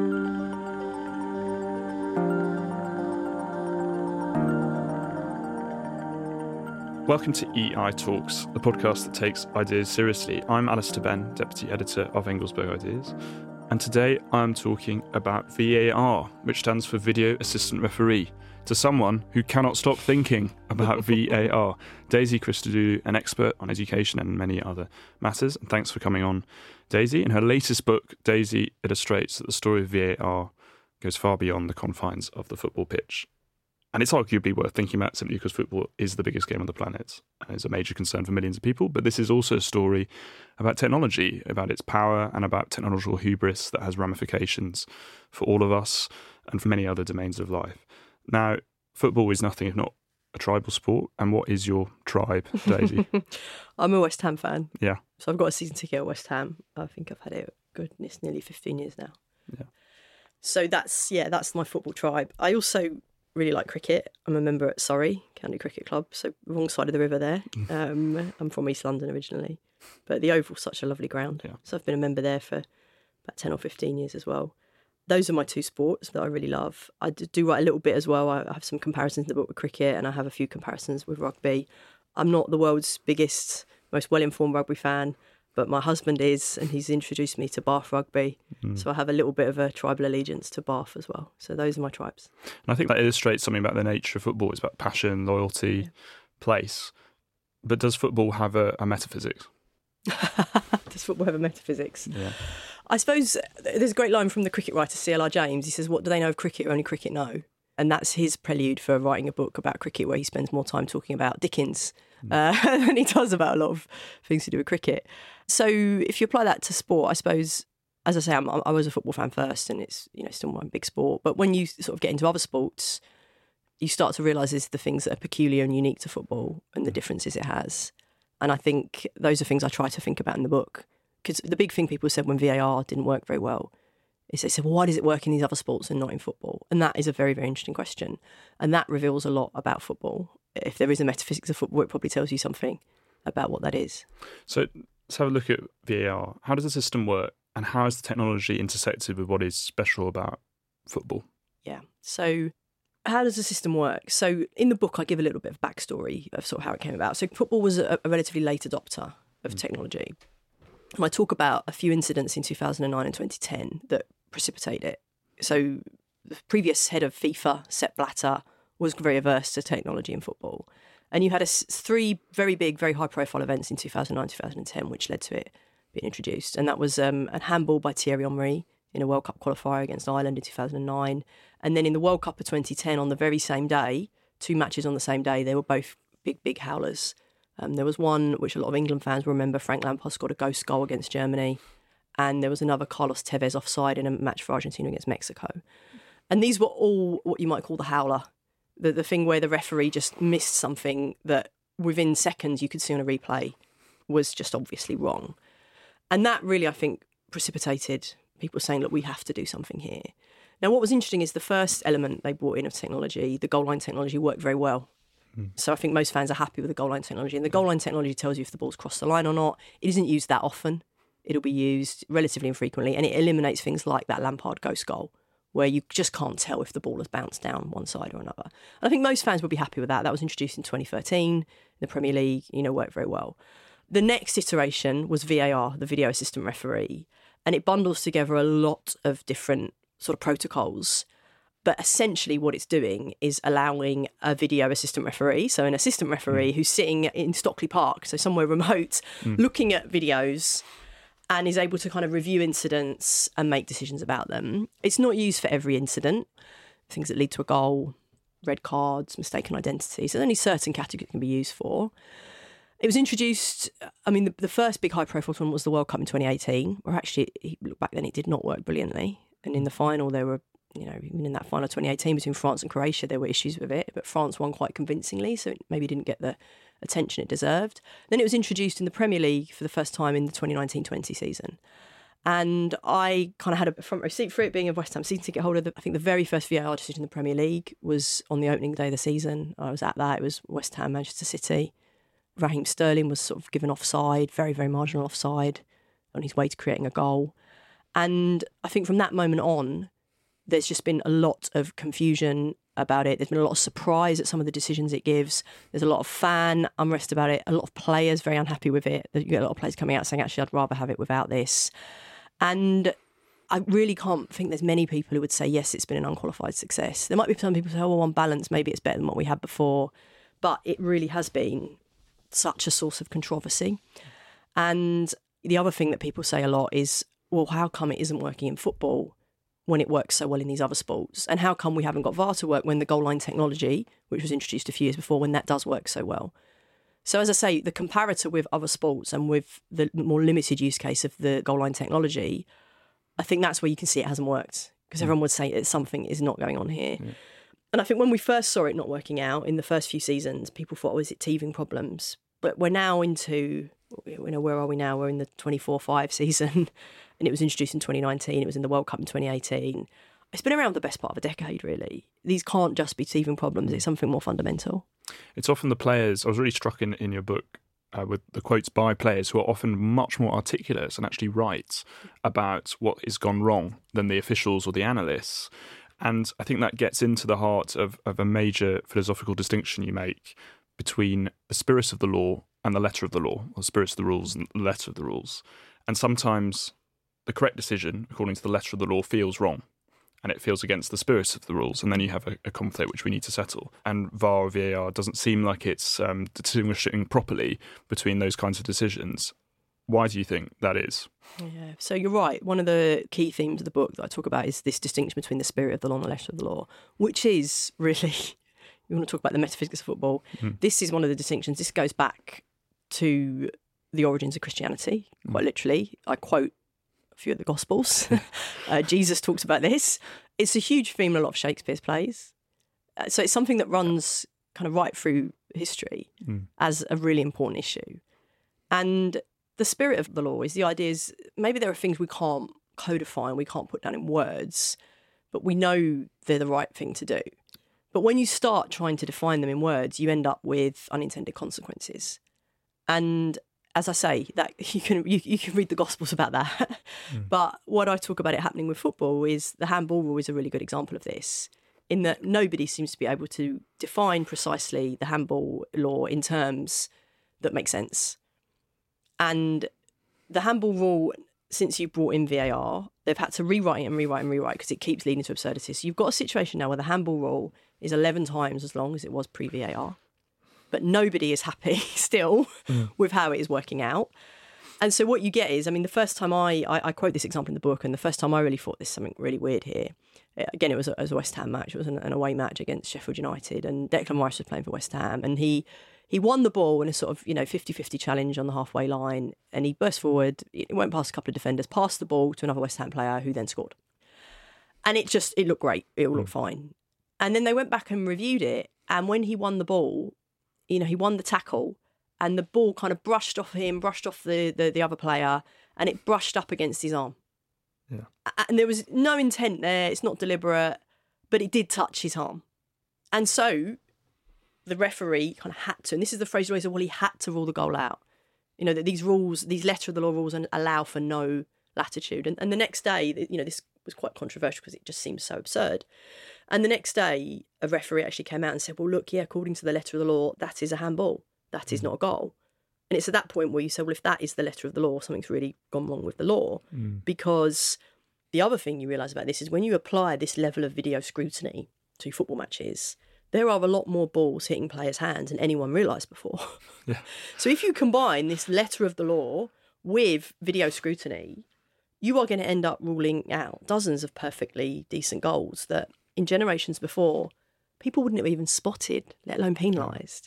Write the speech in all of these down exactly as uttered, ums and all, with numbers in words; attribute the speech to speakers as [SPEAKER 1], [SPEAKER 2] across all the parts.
[SPEAKER 1] Welcome to E I Talks, the podcast that takes ideas seriously. I'm Alistair Benn, Deputy Editor of Engelsberg Ideas, and today I'm talking about V A R, which stands for Video Assistant Referee, to someone who cannot stop thinking about V A R. Daisy Christodoulou, an expert on education and many other matters, and thanks for coming on, Daisy. In her latest book, Daisy illustrates that the story of V A R goes far beyond the confines of the football pitch. And it's arguably worth thinking about simply because football is the biggest game on the planet and is a major concern for millions of people. But this is also a story about technology, about its power and about technological hubris that has ramifications for all of us and for many other domains of life. Now, football is nothing if not a tribal sport. And what is your tribe, Daisy?
[SPEAKER 2] I'm a West Ham fan.
[SPEAKER 1] Yeah.
[SPEAKER 2] So I've got a season ticket at West Ham. I think I've had it, goodness, nearly fifteen years now.
[SPEAKER 1] Yeah.
[SPEAKER 2] So that's, yeah, that's my football tribe. I also really like cricket. I'm a member at Surrey County Cricket Club, so wrong side of the river there. Um, I'm from East London originally, but the Oval's such a lovely ground.
[SPEAKER 1] Yeah.
[SPEAKER 2] So I've been a member there for about ten or fifteen years as well. Those are my two sports that I really love. I do write a little bit as well. I have some comparisons in the book with cricket, and I have a few comparisons with rugby. I'm not the world's biggest, most well-informed rugby fan, but my husband is, and he's introduced me to Bath rugby. Mm. So I have a little bit of a tribal allegiance to Bath as well. So those are my tribes.
[SPEAKER 1] And I think that illustrates something about the nature of football. It's about passion, loyalty, yeah. place. But does football have a, a metaphysics?
[SPEAKER 2] Does football have a metaphysics?
[SPEAKER 1] Yeah.
[SPEAKER 2] I suppose there's a great line from the cricket writer C L R James. He says, what do they know of cricket or only cricket know? And that's his prelude for writing a book about cricket where he spends more time talking about Dickens mm. uh, than he does about a lot of things to do with cricket. So if you apply that to sport, I suppose, as I say, I'm, I was a football fan first and it's, you know, still my big sport. But when you sort of get into other sports, you start to realise there's the things that are peculiar and unique to football and the differences it has. And I think those are things I try to think about in the book. Because the big thing people said when V A R didn't work very well is they said, well, why does it work in these other sports and not in football? And that is a very, very interesting question. And that reveals a lot about football. If there is a metaphysics of football, it probably tells you something about what that is.
[SPEAKER 1] So let's have a look at V A R. How does the system work and how is the technology intersected with what is special about football?
[SPEAKER 2] Yeah. So how does the system work? So in the book, I give a little bit of backstory of sort of how it came about. So football was a, a relatively late adopter of mm. technology. And I talk about a few incidents in two thousand nine and twenty ten that precipitate it. So the previous head of FIFA, Sepp Blatter, was very averse to technology in football. And you had a, three very big, very high-profile events in two thousand nine, two thousand ten, which led to it being introduced. And that was um, a handball by Thierry Henry in a World Cup qualifier against Ireland in two thousand nine. And then in the World Cup of twenty ten, on the very same day, two matches on the same day, they were both big, big howlers. Um, there was one which a lot of England fans will remember. Frank Lampard scored a ghost goal against Germany. And there was another Carlos Tevez offside in a match for Argentina against Mexico. And these were all what you might call the howler. The, the thing where the referee just missed something that within seconds you could see on a replay was just obviously wrong. And that really, I think, precipitated people saying, look, we have to do something here. Now, what was interesting is the first element they brought in of technology, the goal line technology, worked very well. So I think most fans are happy with the goal line technology. And the goal line technology tells you if the ball's crossed the line or not. It isn't used that often. It'll be used relatively infrequently. And it eliminates things like that Lampard ghost goal, where you just can't tell if the ball has bounced down one side or another. And I think most fans would be happy with that. That was introduced in twenty thirteen in the Premier League, you know, worked very well. The next iteration was V A R, the Video Assistant Referee. And it bundles together a lot of different sort of protocols. But essentially what it's doing is allowing a video assistant referee, so an assistant referee mm. who's sitting in Stockley Park, so somewhere remote, mm. looking at videos and is able to kind of review incidents and make decisions about them. It's not used for every incident, things that lead to a goal, red cards, mistaken identities. There's only certain categories it can be used for. It was introduced, I mean, the, the first big high-profile one was the World Cup in twenty eighteen, where actually, back then, it did not work brilliantly. And in the final, there were You know, even in that final twenty eighteen between France and Croatia, there were issues with it, but France won quite convincingly, so it maybe didn't get the attention it deserved. Then it was introduced in the Premier League for the first time in the twenty nineteen twenty season. And I kind of had a front row seat for it, being a West Ham season ticket holder. I think the very first V A R decision in the Premier League was on the opening day of the season. I was at that. It was West Ham, Manchester City. Raheem Sterling was sort of given offside, very, very marginal offside, on his way to creating a goal. And I think from that moment on, there's just been a lot of confusion about it. There's been a lot of surprise at some of the decisions it gives. There's a lot of fan unrest about it. A lot of players very unhappy with it. You get a lot of players coming out saying, actually, I'd rather have it without this. And I really can't think there's many people who would say, yes, it's been an unqualified success. There might be some people who say, oh, well, on balance, maybe it's better than what we had before. But it really has been such a source of controversy. And the other thing that people say a lot is, well, how come it isn't working in football when it works so well in these other sports? And how come we haven't got V A R to work when the goal line technology, which was introduced a few years before, when that does work so well? So as I say, the comparator with other sports and with the more limited use case of the goal line technology, I think that's where you can see it hasn't worked, because everyone would say that something is not going on here. Yeah. And I think when we first saw it not working out in the first few seasons, people thought, oh, is it teething problems? But we're now into, you know, where are we now? We're in the twenty-four five season, and it was introduced in twenty nineteen. It was in the World Cup in twenty eighteen. It's been around the best part of a decade, really. These can't just be teething problems. It's something more fundamental.
[SPEAKER 1] It's often the players. I was really struck in, in your book uh, with the quotes by players who are often much more articulate and actually right about what has gone wrong than the officials or the analysts. And I think that gets into the heart of, of a major philosophical distinction you make between the spirit of the law and the letter of the law, or the spirit of the rules and the letter of the rules. And sometimes the correct decision, according to the letter of the law, feels wrong, and it feels against the spirit of the rules, and then you have a, a conflict which we need to settle. And V A R or V A R doesn't seem like it's um, distinguishing properly between those kinds of decisions. Why do you think that is?
[SPEAKER 2] Yeah, so you're right. One of the key themes of the book that I talk about is this distinction between the spirit of the law and the letter of the law, which is really... You want to talk about the metaphysics of football. Mm. This is one of the distinctions. This goes back to the origins of Christianity, quite mm. literally. I quote a few of the Gospels. uh, Jesus talks about this. It's a huge theme in a lot of Shakespeare's plays. Uh, so it's something that runs kind of right through history mm. as a really important issue. And the spirit of the law is the idea is maybe there are things we can't codify and we can't put down in words, but we know they're the right thing to do. But when you start trying to define them in words, you end up with unintended consequences. And as I say, that you can you, you can read the Gospels about that. Mm. But what I talk about it happening with football is the handball rule is a really good example of this, in that nobody seems to be able to define precisely the handball law in terms that make sense. And the handball rule, since you brought in V A R, they've had to rewrite it and rewrite and rewrite because it keeps leading to absurdity. So you've got a situation now where the handball rule is eleven times as long as it was pre-V A R. But nobody is happy still mm. with how it is working out. And so what you get is, I mean, the first time I, I, I quote this example in the book, and the first time I really thought there's something really weird here. Again, it was a, it was a West Ham match. It was an, an away match against Sheffield United, and Declan Rice was playing for West Ham, and he he won the ball in a sort of, you know, fifty-fifty challenge on the halfway line, and he burst forward, it went past a couple of defenders, passed the ball to another West Ham player who then scored. And it just, it looked great. It all looked mm. fine. And then they went back and reviewed it, and when he won the ball, you know, he won the tackle, and the ball kind of brushed off him, brushed off the, the, the other player, and it brushed up against his arm.
[SPEAKER 1] Yeah.
[SPEAKER 2] And there was no intent there. It's not deliberate, but it did touch his arm. And so the referee kind of had to, and this is the phrase always, well, he had to rule the goal out. You know, that these rules, these letter of the law rules allow for no latitude. And, and the next day, you know, this was quite controversial because it just seems so absurd. And the next day, a referee actually came out and said, well, look, yeah, according to the letter of the law, that is a handball. That is not a goal. And it's at that point where you say, well, if that is the letter of the law, something's really gone wrong with the law. Mm. Because the other thing you realise about this is when you apply this level of video scrutiny to football matches, there are a lot more balls hitting players' hands than anyone realised before.
[SPEAKER 1] Yeah.
[SPEAKER 2] So if you combine this letter of the law with video scrutiny, you are going to end up ruling out dozens of perfectly decent goals that in generations before, people wouldn't have even spotted, let alone penalised.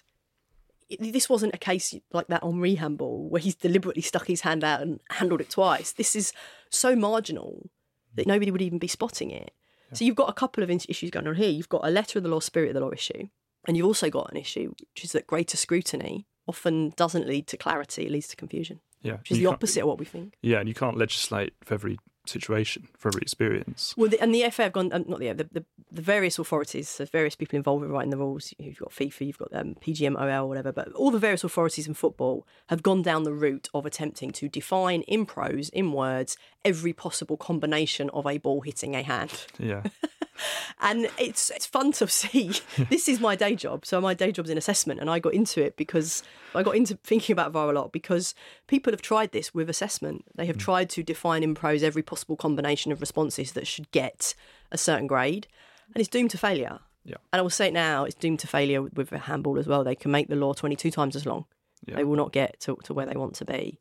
[SPEAKER 2] This wasn't a case like that Henry handball where he's deliberately stuck his hand out and handled it twice. This is so marginal that nobody would even be spotting it. Yeah. So you've got a couple of issues going on here. You've got a letter of the law, spirit of the law issue. And you've also got an issue, which is that greater scrutiny often doesn't lead to clarity, it leads to confusion.
[SPEAKER 1] Yeah.
[SPEAKER 2] Which is the opposite of what we think.
[SPEAKER 1] Yeah, and you can't legislate for every situation, for every experience.
[SPEAKER 2] Well, the, and the F A have gone, um, not the, the the the various authorities, there's various people involved in writing the rules. You've got FIFA, you've got um, P G M O L, whatever, but all the various authorities in football have gone down the route of attempting to define in prose, in words, every possible combination of a ball hitting a hand.
[SPEAKER 1] Yeah.
[SPEAKER 2] And it's it's fun to see. This is my day job. So my day job's in assessment, and I got into it because I got into thinking about V A R a lot because people have tried this with assessment. They have mm. tried to define in prose every possible combination of responses that should get a certain grade, and it's doomed to failure.
[SPEAKER 1] Yeah.
[SPEAKER 2] And I will say it now, it's doomed to failure with a handball as well. They can make the law twenty-two times as long. Yeah. They will not get to, to where they want to be.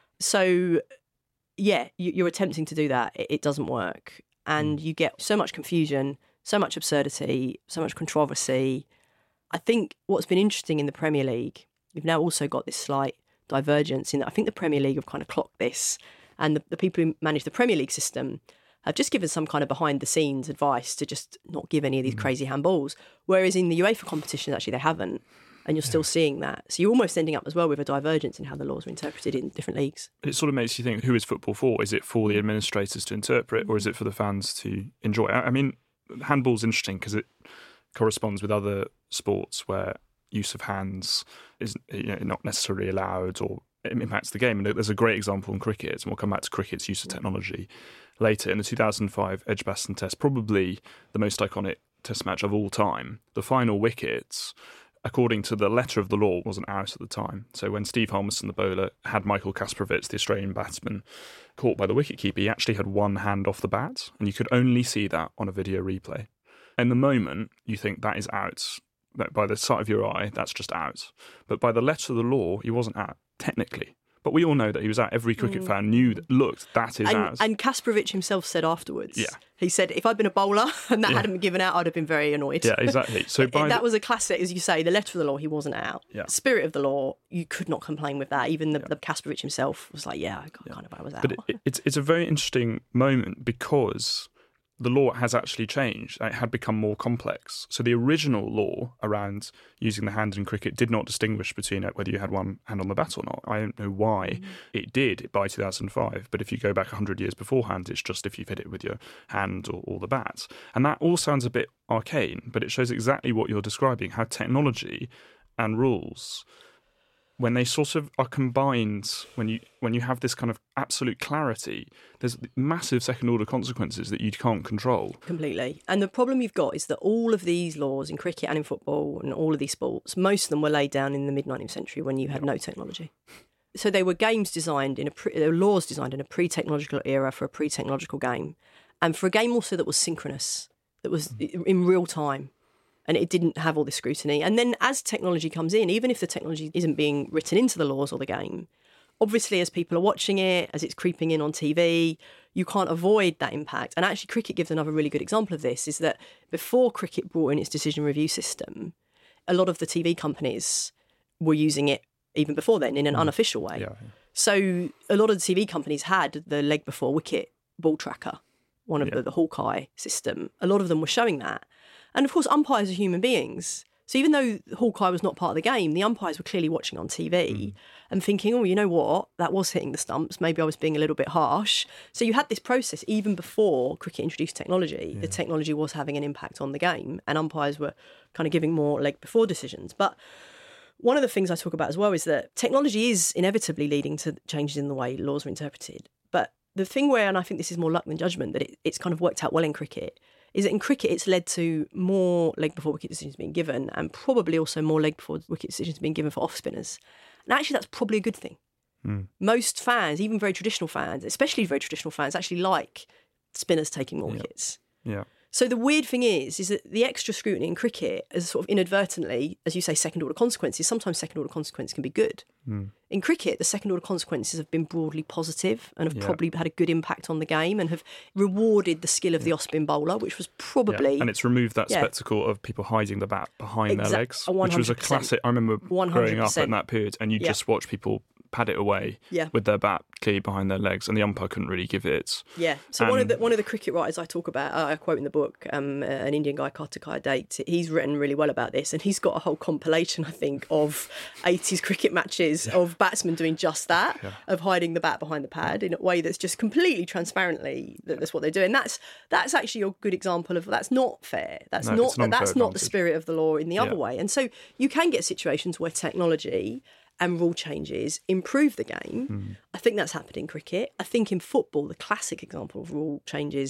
[SPEAKER 2] So, yeah, you, you're attempting to do that. It, it doesn't work. And mm. you get so much confusion, so much absurdity, so much controversy. I think what's been interesting in the Premier League, you've now also got this slight divergence in that I think the Premier League have kind of clocked this, and the, the people who manage the Premier League system have just given some kind of behind-the-scenes advice to just not give any of these mm. crazy handballs, whereas in the UEFA competition, actually, they haven't, and you're still yeah. seeing that. So you're almost ending up as well with a divergence in how the laws are interpreted in different leagues.
[SPEAKER 1] It sort of makes you think, who is football for? Is it for the administrators to interpret, or is it for the fans to enjoy? I mean, handball's interesting because it corresponds with other sports where use of hands is, you know, not necessarily allowed or it impacts the game. And there's a great example in cricket, and we'll come back to cricket's use of technology later. In the two thousand five Edgbaston Test, probably the most iconic Test match of all time, the final wickets, according to the letter of the law, wasn't out at the time. So when Steve Harmison, the bowler, had Michael Kasparovich, the Australian batsman, caught by the wicketkeeper, he actually had one hand off the bat, and you could only see that on a video replay. In the moment, you think that is out. By the sight of your eye, that's just out. But by the letter of the law, he wasn't out, technically. But we all know that he was out. Every cricket mm. fan knew, that, looked, that is
[SPEAKER 2] and,
[SPEAKER 1] out.
[SPEAKER 2] And Kasparovich himself said afterwards,
[SPEAKER 1] yeah.
[SPEAKER 2] he said, if I'd been a bowler and that
[SPEAKER 1] yeah.
[SPEAKER 2] hadn't been given out, I'd have been very annoyed.
[SPEAKER 1] Yeah, exactly. So by
[SPEAKER 2] That
[SPEAKER 1] the...
[SPEAKER 2] was a classic, as you say, the letter of the law, he wasn't out.
[SPEAKER 1] Yeah.
[SPEAKER 2] Spirit of the law, you could not complain with that. Even the,
[SPEAKER 1] yeah.
[SPEAKER 2] the Kasparovich himself was like, yeah, I
[SPEAKER 1] yeah.
[SPEAKER 2] kind of I was out.
[SPEAKER 1] But it, it, it's, it's a very interesting moment because the law has actually changed. It had become more complex. So the original law around using the hand in cricket did not distinguish between whether you had one hand on the bat or not. I don't know why mm. it did by two thousand five, but if you go back one hundred years beforehand, it's just if you've hit it with your hand or, or the bat. And that all sounds a bit arcane, but it shows exactly what you're describing, how technology and rules, when they sort of are combined, when you when you have this kind of absolute clarity, there's massive second-order consequences that you can't control.
[SPEAKER 2] Completely. And the problem you've got is that all of these laws in cricket and in football and all of these sports, most of them were laid down in the mid-nineteenth century when you had no technology. So they were games designed, in a pre, they were laws designed in a pre-technological era for a pre-technological game. And for a game also that was synchronous, that was in real time. And it didn't have all this scrutiny. And then as technology comes in, even if the technology isn't being written into the laws or the game, obviously as people are watching it, as it's creeping in on T V, you can't avoid that impact. And actually cricket gives another really good example of this, is that before cricket brought in its decision review system, a lot of the T V companies were using it even before then in an mm. unofficial way.
[SPEAKER 1] Yeah, yeah.
[SPEAKER 2] So a lot of the T V companies had the leg before wicket ball tracker, one of
[SPEAKER 1] yeah.
[SPEAKER 2] the, the Hawkeye system. A lot of them were showing that. And of course, umpires are human beings. So even though Hawkeye was not part of the game, the umpires were clearly watching on T V mm. and thinking, oh, you know what, that was hitting the stumps. Maybe I was being a little bit harsh. So you had this process even before cricket introduced technology. Yeah. The technology was having an impact on the game, and umpires were kind of giving more leg before decisions. But one of the things I talk about as well is that technology is inevitably leading to changes in the way laws are interpreted. But the thing where, and I think this is more luck than judgment, that it, it's kind of worked out well in cricket, is that in cricket it's led to more leg before wicket decisions being given, and probably also more leg before wicket decisions being given for off spinners. And actually that's probably a good thing. Mm. Most fans, even very traditional fans, especially very traditional fans, actually like spinners taking more
[SPEAKER 1] yeah.
[SPEAKER 2] wickets.
[SPEAKER 1] Yeah.
[SPEAKER 2] So the weird thing is, is that the extra scrutiny in cricket is sort of inadvertently, as you say, second-order consequences. Sometimes second-order consequences can be good. Mm. In cricket, the second-order consequences have been broadly positive and have yeah. probably had a good impact on the game and have rewarded the skill of the off-spin bowler, which was probably...
[SPEAKER 1] Yeah. And it's removed that yeah. spectacle of people hiding the bat behind
[SPEAKER 2] exactly.
[SPEAKER 1] their legs, which was a classic... I remember
[SPEAKER 2] one hundred percent.
[SPEAKER 1] Growing up in that period, and you
[SPEAKER 2] yeah.
[SPEAKER 1] just watch people pad it away
[SPEAKER 2] yeah.
[SPEAKER 1] with their bat clearly behind their legs, and the umpire couldn't really give it.
[SPEAKER 2] Yeah. So
[SPEAKER 1] and,
[SPEAKER 2] one of the one of the cricket writers I talk about, uh, I quote in the book, um, uh, an Indian guy, Kartikaya Date, he's written really well about this, and he's got a whole compilation, I think, of eighties cricket matches yeah. of batsmen doing just that, yeah. of hiding the bat behind the pad in a way that's just completely transparently that that's what they do. And that's that's actually a good example of that's not fair. That's
[SPEAKER 1] no,
[SPEAKER 2] not that's
[SPEAKER 1] advantage.
[SPEAKER 2] not the spirit of the law in the other
[SPEAKER 1] yeah.
[SPEAKER 2] way. And so you can get situations where technology and rule changes improve the game. Mm. I think that's happened in cricket. I think in football, the classic example of rule changes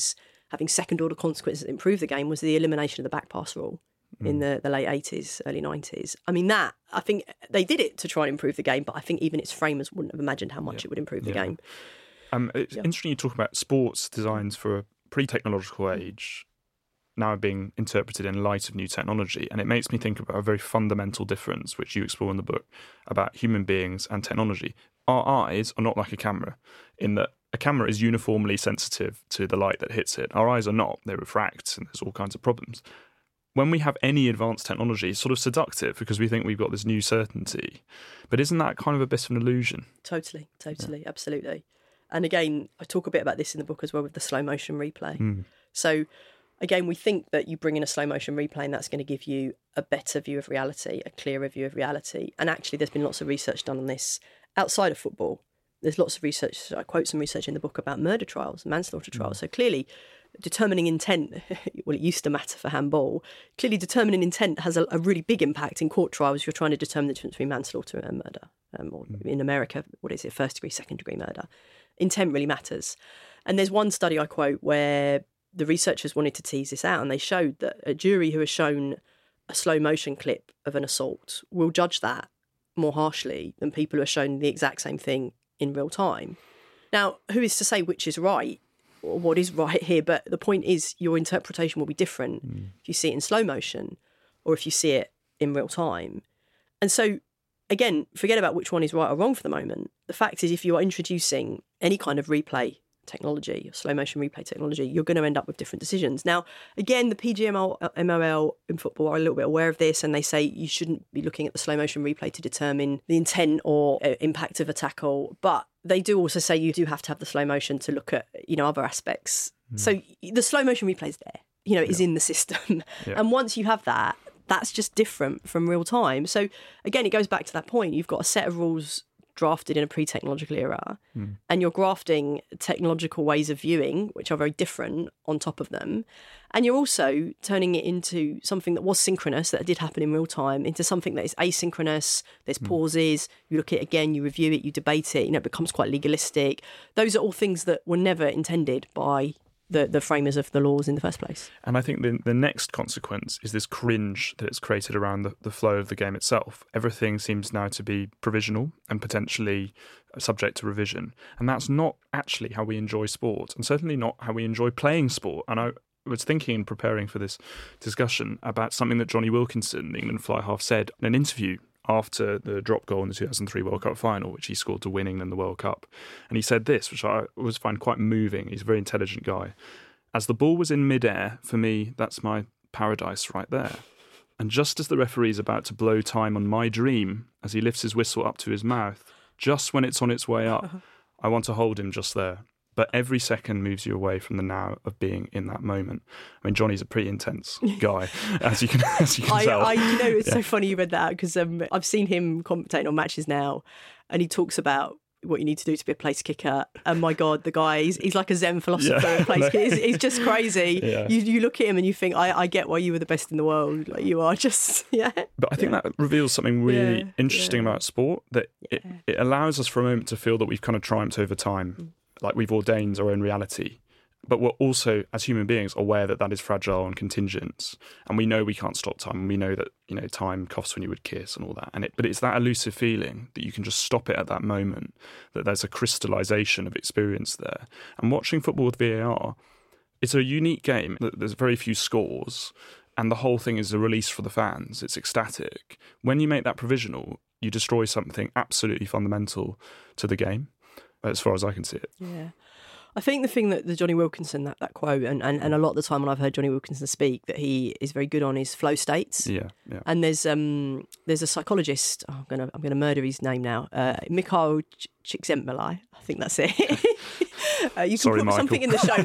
[SPEAKER 2] having second-order consequences that improve the game was the elimination of the back pass rule mm. in the, the late eighties, early nineties. I mean, that, I think they did it to try and improve the game, but I think even its framers wouldn't have imagined how much yeah. it would improve the yeah. game.
[SPEAKER 1] Um, it's yeah. interesting you talk about sports designs for a pre-technological age now being interpreted in light of new technology. And it makes me think about a very fundamental difference, which you explore in the book, about human beings and technology. Our eyes are not like a camera, in that a camera is uniformly sensitive to the light that hits it. Our eyes are not. They refract, and there's all kinds of problems. When we have any advanced technology, it's sort of seductive because we think we've got this new certainty. But isn't that kind of a bit of an illusion?
[SPEAKER 2] Totally, totally, yeah. absolutely. And again, I talk a bit about this in the book as well with the slow motion replay. Mm. So again, we think that you bring in a slow motion replay and that's going to give you a better view of reality, a clearer view of reality. And actually, there's been lots of research done on this outside of football. There's lots of research, so I quote some research in the book about murder trials, manslaughter trials. Mm. So clearly, determining intent, well, it used to matter for handball. Clearly, determining intent has a, a really big impact in court trials. You're trying to determine the difference between manslaughter and murder. Um, or mm. in America, what is it, first degree, second degree murder. Intent really matters. And there's one study I quote where the researchers wanted to tease this out, and they showed that a jury who has shown a slow motion clip of an assault will judge that more harshly than people who are shown the exact same thing in real time. Now, who is to say which is right or what is right here? But the point is your interpretation will be different mm. if you see it in slow motion or if you see it in real time. And so, again, forget about which one is right or wrong for the moment. The fact is, if you are introducing any kind of replay technology, slow motion replay technology, you're going to end up with different decisions. Now, again, the P G M O L in football are a little bit aware of this, and they say you shouldn't be looking at the slow motion replay to determine the intent or uh, impact of a tackle. But they do also say you do have to have the slow motion to look at, you know, other aspects. Mm. So the slow motion replay is there, you know, it is yeah. in the system. Yeah. And once you have that, that's just different from real time. So again, it goes back to that point. You've got a set of rules drafted in a pre-technological era mm. and you're grafting technological ways of viewing, which are very different, on top of them. And you're also turning it into something that was synchronous, that did happen in real time, into something that is asynchronous. There's mm. pauses, you look at it again, you review it, you debate it, you know, it becomes quite legalistic. Those are all things that were never intended by the, the framers of the laws in the first place.
[SPEAKER 1] And I think the, the next consequence is this cringe that it's created around the, the flow of the game itself. Everything seems now to be provisional and potentially subject to revision. And that's not actually how we enjoy sport, and certainly not how we enjoy playing sport. And I was thinking in preparing for this discussion about something that Jonny Wilkinson, the England fly-half, said in an interview after the drop goal in the two thousand three World Cup final, which he scored to win England the World Cup. And he said this, which I always find quite moving. He's a very intelligent guy. As the ball was in midair, for me, that's my paradise right there. And just as the referee's about to blow time on my dream, as he lifts his whistle up to his mouth, just when it's on its way up, I want to hold him just there. But every second moves you away from the now of being in that moment. I mean, Johnny's a pretty intense guy, as you can, as you can
[SPEAKER 2] I,
[SPEAKER 1] tell.
[SPEAKER 2] I, you know, it's
[SPEAKER 1] yeah.
[SPEAKER 2] so funny you read that, because um, I've seen him commentating on matches now, and he talks about what you need to do to be a place kicker. And my God, the guy, he's, he's like a Zen philosopher.
[SPEAKER 1] Yeah,
[SPEAKER 2] place no. he's, he's just crazy. Yeah. You, you look at him and you think, I, I get why you were the best in the world. Like, you are just, yeah.
[SPEAKER 1] But I think yeah. that reveals something really yeah, interesting yeah. about sport, that yeah. it, it allows us for a moment to feel that we've kind of triumphed over time. Mm. Like we've ordained our own reality, but we're also, as human beings, aware that that is fragile and contingent, and we know we can't stop time, and we know that, you know, time coughs when you would kiss and all that. And it, but it's that elusive feeling that you can just stop it at that moment, that there's a crystallization of experience there. And watching football with V A R, it's a unique game. There's very few scores, and the whole thing is a release for the fans. It's ecstatic. When you make that provisional, you destroy something absolutely fundamental to the game, as far as I can see it.
[SPEAKER 2] Yeah. I think the thing that the Jonny Wilkinson, that, that quote, and, and, and a lot of the time when I've heard Jonny Wilkinson speak, that he is very good on is flow states.
[SPEAKER 1] Yeah, yeah.
[SPEAKER 2] And there's um there's a psychologist, oh, I'm gonna I'm gonna murder his name now, uh, Mikhail Csikszentmihalyi, I think that's it. uh, you can
[SPEAKER 1] Sorry,
[SPEAKER 2] put
[SPEAKER 1] Michael.
[SPEAKER 2] something in the show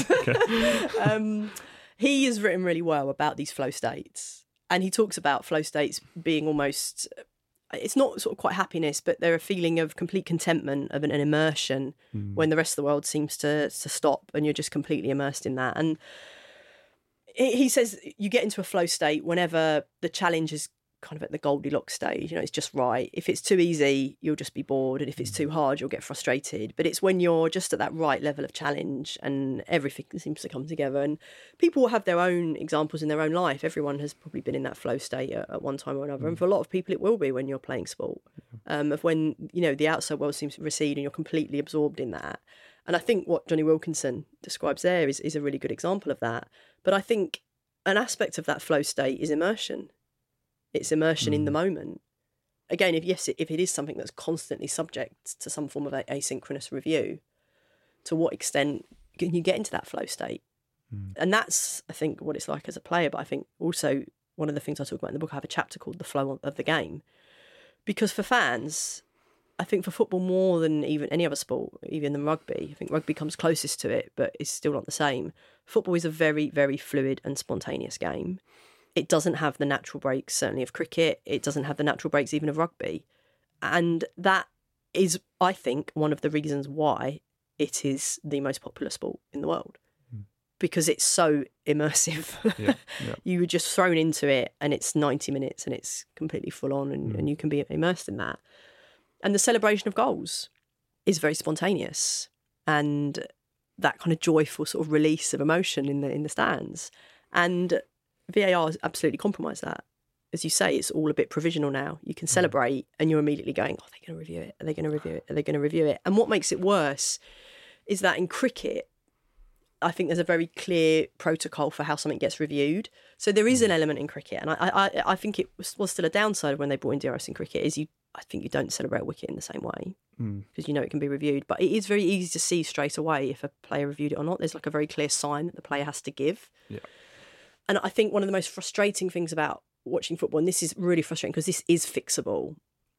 [SPEAKER 2] notes. um, he has written really well about these flow states, and he talks about flow states being almost, it's not sort of quite happiness, but they're a feeling of complete contentment, of an, an immersion mm. when the rest of the world seems to, to stop and you're just completely immersed in that. And he says you get into a flow state whenever the challenge is kind of at the Goldilocks stage. You know, it's just right. If it's too easy, you'll just be bored. And if it's too hard, you'll get frustrated. But it's when you're just at that right level of challenge and everything seems to come together. And people will have their own examples in their own life. Everyone has probably been in that flow state at, at one time or another. Mm. And for a lot of people, it will be when you're playing sport. Um, of when, you know, the outside world seems to recede and you're completely absorbed in that. And I think what Jonny Wilkinson describes there is, is a really good example of that. But I think an aspect of that flow state is immersion. It's immersion mm. in the moment. Again, if yes, if it is something that's constantly subject to some form of asynchronous review, to what extent can you get into that flow state? Mm. And that's, I think, what it's like as a player. But I think also one of the things I talk about in the book, I have a chapter called The Flow of the Game. Because for fans, I think for football more than even any other sport, even than rugby, I think rugby comes closest to it, but it's still not the same. Football is a very, very fluid and spontaneous game. It doesn't have the natural breaks, certainly, of cricket. It doesn't have the natural breaks even of rugby. And that is, I think, one of the reasons why it is the most popular sport in the world. Mm. Because it's so immersive. Yeah, yeah. You were just thrown into it and it's ninety minutes and it's completely full on and, mm. and you can be immersed in that. And the celebration of goals is very spontaneous. And that kind of joyful sort of release of emotion in the in the stands. And V A R has absolutely compromised that. As you say, it's all a bit provisional now. You can celebrate and you're immediately going, oh, they're going to review it. Are they going to review it? Are they going to review it? And what makes it worse is that in cricket, I think there's a very clear protocol for how something ges reviewed. So there is an element in cricket. And I I, I think it was, was still a downside when they brought in D R S in cricket is you, I think you don't celebrate a wicket in the same way because mm. you know it can be reviewed. But it is very easy to see straight away if a player reviewed it or not. There's like a very clear sign that the player has to give. Yeah. And I think one of the most frustrating things about watching football, and this is really frustrating because this is fixable,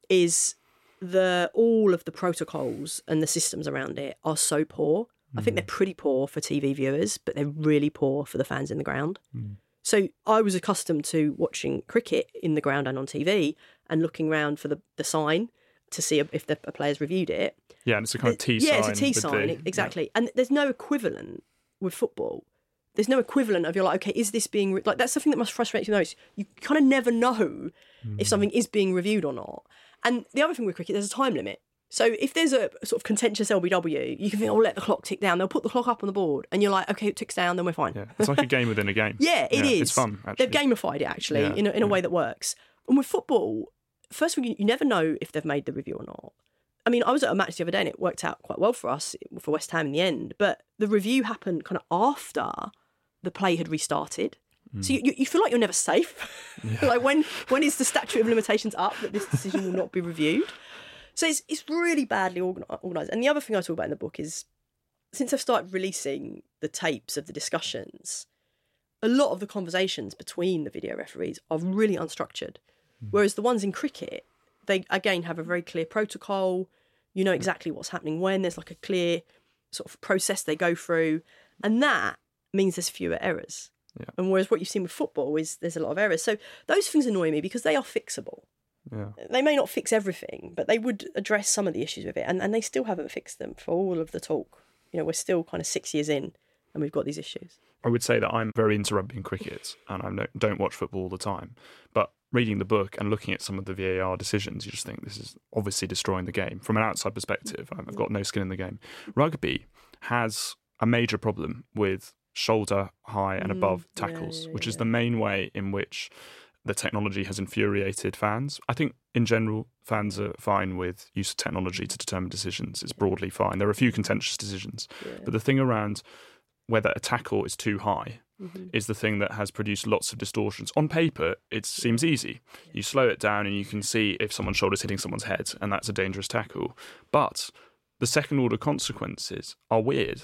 [SPEAKER 2] is the all of the protocols and the systems around it are so poor. Mm. I think they're pretty poor for T V viewers, but they're really poor for the fans in the ground. Mm. So I was accustomed to watching cricket in the ground and on T V and looking around for the, the sign to see if the a player's reviewed it.
[SPEAKER 1] Yeah, and it's a kind of T
[SPEAKER 2] yeah,
[SPEAKER 1] sign.
[SPEAKER 2] Yeah, it's a T sign, the, exactly. Yeah. And there's no equivalent with football. There's no equivalent of you're like, okay, is this being... Re-? Like, that's something that must frustrate you the most. You kind of never know mm. if something is being reviewed or not. And the other thing with cricket, there's a time limit. So if there's a sort of contentious L B W, you can think, oh, let the clock tick down. They'll put the clock up on the board and you're like, okay, it ticks down, then we're fine.
[SPEAKER 1] Yeah, it's like a game within a game.
[SPEAKER 2] yeah, it yeah, is.
[SPEAKER 1] It's fun, actually.
[SPEAKER 2] They've gamified it, actually, yeah, in, a, in a
[SPEAKER 1] yeah.
[SPEAKER 2] way that works. And with football, first of all, you, you never know if they've made the review or not. I mean, I was at a match the other day and it worked out quite well for us, for West Ham in the end. But the review happened kind of after the play had restarted. Mm. So you, you feel like you're never safe. Yeah. Like when, when is the statute of limitations up that this decision will not be reviewed? So it's it's really badly organised. And the other thing I talk about in the book is, since I've started releasing the tapes of the discussions, a lot of the conversations between the video referees are really unstructured. Mm. Whereas the ones in cricket, they, again, have a very clear protocol. You know exactly what's happening when. There's like a clear sort of process they go through. And that means there's fewer errors. Yeah. And whereas what you've seen with football is there's a lot of errors. So those things annoy me because they are fixable. Yeah. They may not fix everything, but they would address some of the issues with it. And, and they still haven't fixed them for all of the talk. You know, we're still kind of six years in and we've got these issues.
[SPEAKER 1] I would say that I'm very into rugby and cricket and I don't, don't watch football all the time. But reading the book and looking at some of the V A R decisions, you just think this is obviously destroying the game. From an outside perspective, I've got no skin in the game. Rugby has a major problem with shoulder high and above mm, tackles, yeah, yeah, which is yeah. the main way in which the technology has infuriated fans. I think in general, fans are fine with use of technology to determine decisions. It's broadly fine. There are a few contentious decisions, yeah. but the thing around whether a tackle is too high mm-hmm. is the thing that has produced lots of distortions. On paper, it seems easy. You slow it down and you can see if someone's shoulder's hitting someone's head, and that's a dangerous tackle. But the second order consequences are weird.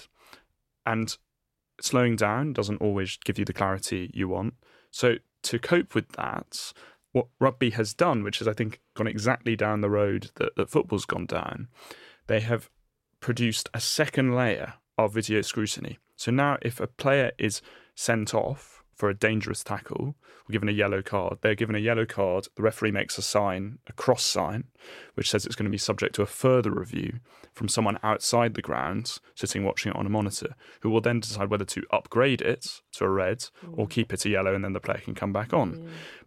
[SPEAKER 1] And slowing down doesn't always give you the clarity you want. So to cope with that, what rugby has done, which has, I think, gone exactly down the road that, that football's gone down, they have produced a second layer of video scrutiny. So now if a player is sent off for a dangerous tackle, or given a yellow card, they're given a yellow card, the referee makes a sign, a cross sign, which says it's going to be subject to a further review from someone outside the ground, sitting watching it on a monitor, who will then decide whether to upgrade it to a red mm. or keep it a yellow, and then the player can come back on. Yeah. But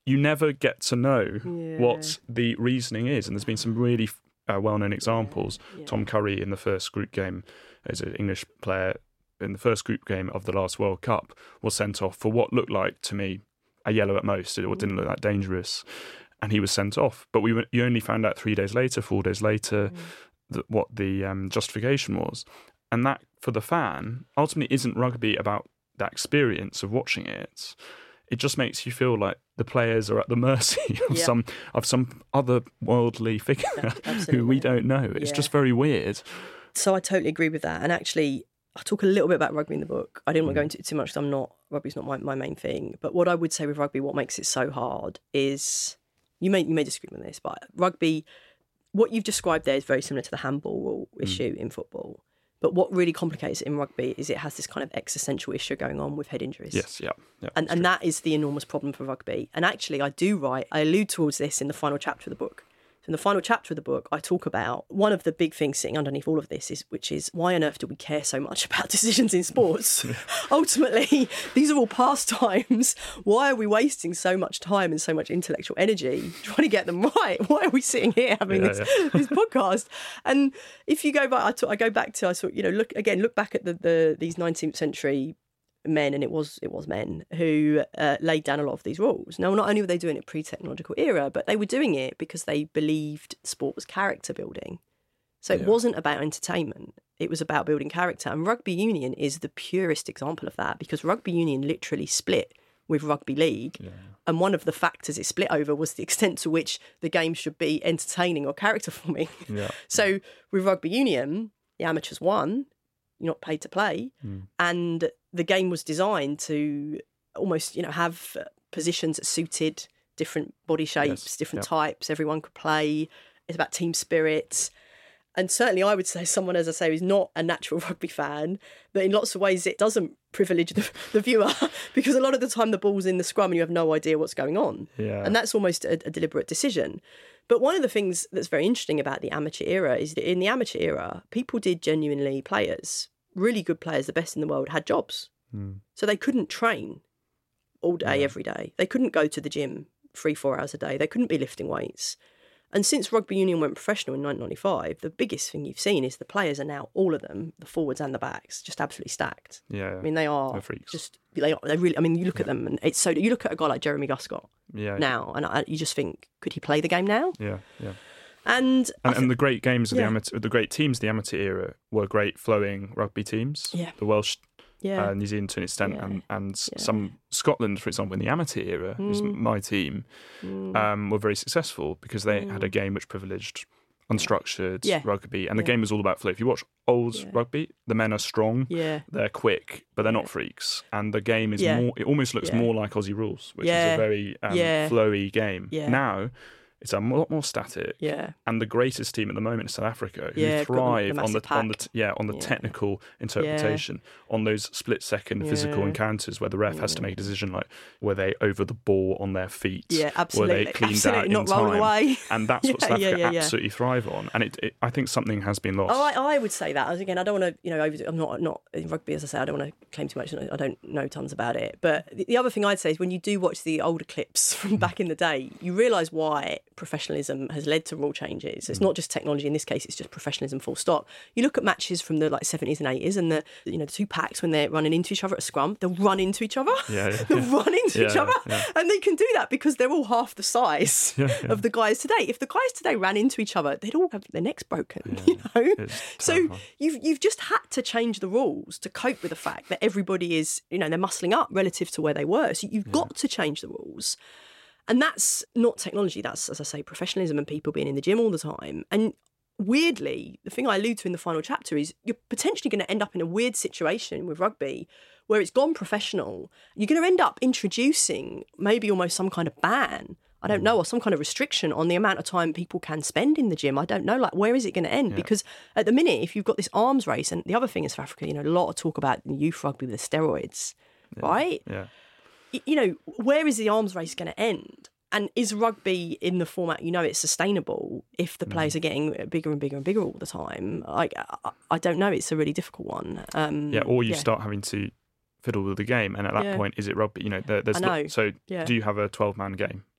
[SPEAKER 1] you never get to know
[SPEAKER 2] Yeah.
[SPEAKER 1] what the reasoning is. And there's been some really uh, well-known examples.
[SPEAKER 2] Yeah.
[SPEAKER 1] Tom Curry in the first group game, as an English player, in the first group game of the last World Cup, was sent off for what looked like, to me, a yellow at most. It didn't look that dangerous. And he was sent off. But we were, you only found out three days later, four days later,
[SPEAKER 2] Mm.
[SPEAKER 1] that what the um, justification was. And that, for the fan, ultimately isn't rugby about that experience of watching it. It just makes you feel like the players are at the mercy of
[SPEAKER 2] Yeah.
[SPEAKER 1] some of some other worldly figure
[SPEAKER 2] Absolutely.
[SPEAKER 1] who we don't know. It's
[SPEAKER 2] Yeah.
[SPEAKER 1] just very weird.
[SPEAKER 2] So I totally agree with that. And actually, I talk a little bit about rugby in the book. I didn't want to go
[SPEAKER 1] Mm.
[SPEAKER 2] into it too much because I'm not, rugby's not my, my main thing. But what I would say with rugby, what makes it so hard is, you may you may disagree with this, but rugby, what you've described there is very similar to the handball rule issue in football. But what really complicates it in rugby is it has this kind of existential issue going on with head injuries.
[SPEAKER 1] Yes, yeah. yeah
[SPEAKER 2] And, and that is the enormous problem for rugby. And actually, I do write, I allude towards this in the final chapter of the book. So in the final chapter of the book, I talk about one of the big things sitting underneath all of this, is which is why on earth do we care so much about decisions in sports? Ultimately, these are all pastimes. Why are we wasting so much time and so much intellectual energy trying to get them right? Why are we sitting here having
[SPEAKER 1] Yeah,
[SPEAKER 2] this,
[SPEAKER 1] yeah.
[SPEAKER 2] this podcast? And if you go back, I, talk, I go back to, I sort, you know, look again, look back at the, the these nineteenth century men, and it was it was men who uh, laid down a lot of these rules. Now, not only were they doing it pre-technological era, but they were doing it because they believed sport was character building. So it
[SPEAKER 1] Yeah.
[SPEAKER 2] wasn't about entertainment. It was about building character. And rugby union is the purest example of that, because rugby union literally split with rugby league.
[SPEAKER 1] Yeah.
[SPEAKER 2] And one of the factors it split over was the extent to which the game should be entertaining or character forming.
[SPEAKER 1] Yeah.
[SPEAKER 2] So with rugby union, the amateurs won. You're not paid to play.
[SPEAKER 1] Mm.
[SPEAKER 2] And the game was designed to almost, you know, have positions that suited different body shapes,
[SPEAKER 1] Yes.
[SPEAKER 2] different
[SPEAKER 1] Yep.
[SPEAKER 2] types. Everyone could play. It's about team spirit. And certainly I would say someone, as I say, who's not a natural rugby fan, that in lots of ways it doesn't privilege the, the viewer, because a lot of the time the ball's in the scrum and you have no idea what's going on.
[SPEAKER 1] Yeah.
[SPEAKER 2] And that's almost a, a deliberate decision. But one of the things that's very interesting about the amateur era is that in the amateur era, people did genuinely, players, really good players, the best in the world, had jobs.
[SPEAKER 1] Mm.
[SPEAKER 2] So they couldn't train all day,
[SPEAKER 1] Yeah.
[SPEAKER 2] every day. They couldn't go to the gym three, four hours a day. They couldn't be lifting weights. And since rugby union went professional in nineteen ninety-five, the biggest thing you've seen is the players are now, all of them, the forwards and the backs, just absolutely stacked.
[SPEAKER 1] Yeah.
[SPEAKER 2] I mean, they are
[SPEAKER 1] They're freaks.
[SPEAKER 2] just, they are, they really, I mean, you look at them and it's so, you look at a guy like Jeremy Guscott
[SPEAKER 1] yeah.
[SPEAKER 2] now and I, you just think, could he play the game now?
[SPEAKER 1] Yeah. Yeah.
[SPEAKER 2] And, I
[SPEAKER 1] And,
[SPEAKER 2] thi-
[SPEAKER 1] and the great games of the
[SPEAKER 2] Yeah.
[SPEAKER 1] amateur, the great teams of the amateur era were great flowing rugby teams.
[SPEAKER 2] Yeah.
[SPEAKER 1] The Welsh,
[SPEAKER 2] yeah,
[SPEAKER 1] uh, New Zealand to an extent,
[SPEAKER 2] Yeah.
[SPEAKER 1] and, and
[SPEAKER 2] Yeah.
[SPEAKER 1] some Scotland, for example, in the amateur era, who's
[SPEAKER 2] Mm.
[SPEAKER 1] my team,
[SPEAKER 2] Mm.
[SPEAKER 1] um, were very successful because they had a game which privileged unstructured
[SPEAKER 2] Yeah.
[SPEAKER 1] rugby, and the
[SPEAKER 2] Yeah.
[SPEAKER 1] game was all about flow. If you watch old
[SPEAKER 2] Yeah.
[SPEAKER 1] rugby, the men are strong,
[SPEAKER 2] yeah,
[SPEAKER 1] they're quick, but they're
[SPEAKER 2] Yeah.
[SPEAKER 1] not freaks, and the game is
[SPEAKER 2] Yeah.
[SPEAKER 1] more. It almost looks
[SPEAKER 2] Yeah.
[SPEAKER 1] more like Aussie rules, which is
[SPEAKER 2] Yeah.
[SPEAKER 1] a very um,
[SPEAKER 2] Yeah.
[SPEAKER 1] flowy game.
[SPEAKER 2] Yeah.
[SPEAKER 1] Now, it's a lot more static.
[SPEAKER 2] yeah,
[SPEAKER 1] And the greatest team at the moment is South Africa, who
[SPEAKER 2] Yeah, got the- the
[SPEAKER 1] thrive on the
[SPEAKER 2] massive
[SPEAKER 1] on the
[SPEAKER 2] pack.
[SPEAKER 1] yeah on the
[SPEAKER 2] Yeah.
[SPEAKER 1] technical interpretation, on those split second physical
[SPEAKER 2] Yeah.
[SPEAKER 1] encounters where the ref has to make a decision like were they over the ball on their feet,
[SPEAKER 2] yeah,
[SPEAKER 1] were
[SPEAKER 2] absolutely.
[SPEAKER 1] they cleaned
[SPEAKER 2] absolutely.
[SPEAKER 1] out
[SPEAKER 2] Not
[SPEAKER 1] in
[SPEAKER 2] rolling
[SPEAKER 1] time,
[SPEAKER 2] away.
[SPEAKER 1] and that's what
[SPEAKER 2] Yeah,
[SPEAKER 1] South
[SPEAKER 2] yeah,
[SPEAKER 1] Africa
[SPEAKER 2] yeah, yeah.
[SPEAKER 1] absolutely thrive on. And it, it, I think something has been lost.
[SPEAKER 2] Oh, I, I would say that. As Again, I don't want to, you know, over, I'm not not in rugby, as I say, I don't want to claim too much. and I don't know tons about it. But the, the other thing I'd say is when you do watch the older clips from back in the day, you realise why professionalism has led to rule changes. It's not just technology. In this case, it's just professionalism full stop. You look at matches from the like seventies and eighties and the, you know, the two packs when they're running into each other at a scrum, they'll run into each other.
[SPEAKER 1] Yeah, yeah,
[SPEAKER 2] they'll
[SPEAKER 1] yeah.
[SPEAKER 2] run into
[SPEAKER 1] Yeah,
[SPEAKER 2] each other.
[SPEAKER 1] yeah.
[SPEAKER 2] And they can do that because they're all half the size
[SPEAKER 1] Yeah, yeah.
[SPEAKER 2] of the guys today. If the guys today ran into each other, they'd all have their necks broken, you know?
[SPEAKER 1] It's
[SPEAKER 2] So
[SPEAKER 1] terrifying.
[SPEAKER 2] you've you've just had to change the rules to cope with the fact that everybody is, you know, they're muscling up relative to where they were. So you've got to change the rules. And that's not technology. That's, as I say, professionalism and people being in the gym all the time. And weirdly, the thing I allude to in the final chapter is you're potentially going to end up in a weird situation with rugby where it's gone professional. You're going to end up introducing maybe almost some kind of ban, I don't know, or some kind of restriction on the amount of time people can spend in the gym. I don't know, like, where is it going to end?
[SPEAKER 1] Yeah.
[SPEAKER 2] Because at the minute, if you've got this arms race, and the other thing is for Africa, you know, a lot of talk about youth rugby with the steroids, right?
[SPEAKER 1] Yeah.
[SPEAKER 2] Y- You know, where is the arms race going to end? And is rugby in the format, you know, it's sustainable if the players are getting bigger and bigger and bigger all the time? Like, I, I don't know. It's a really difficult one. Um,
[SPEAKER 1] Yeah, or you
[SPEAKER 2] yeah.
[SPEAKER 1] start having to fiddle with the game, and at that
[SPEAKER 2] Yeah.
[SPEAKER 1] point, is it rugby? You know, there, there's
[SPEAKER 2] I know.
[SPEAKER 1] so
[SPEAKER 2] Yeah.
[SPEAKER 1] do you have a twelve-man game?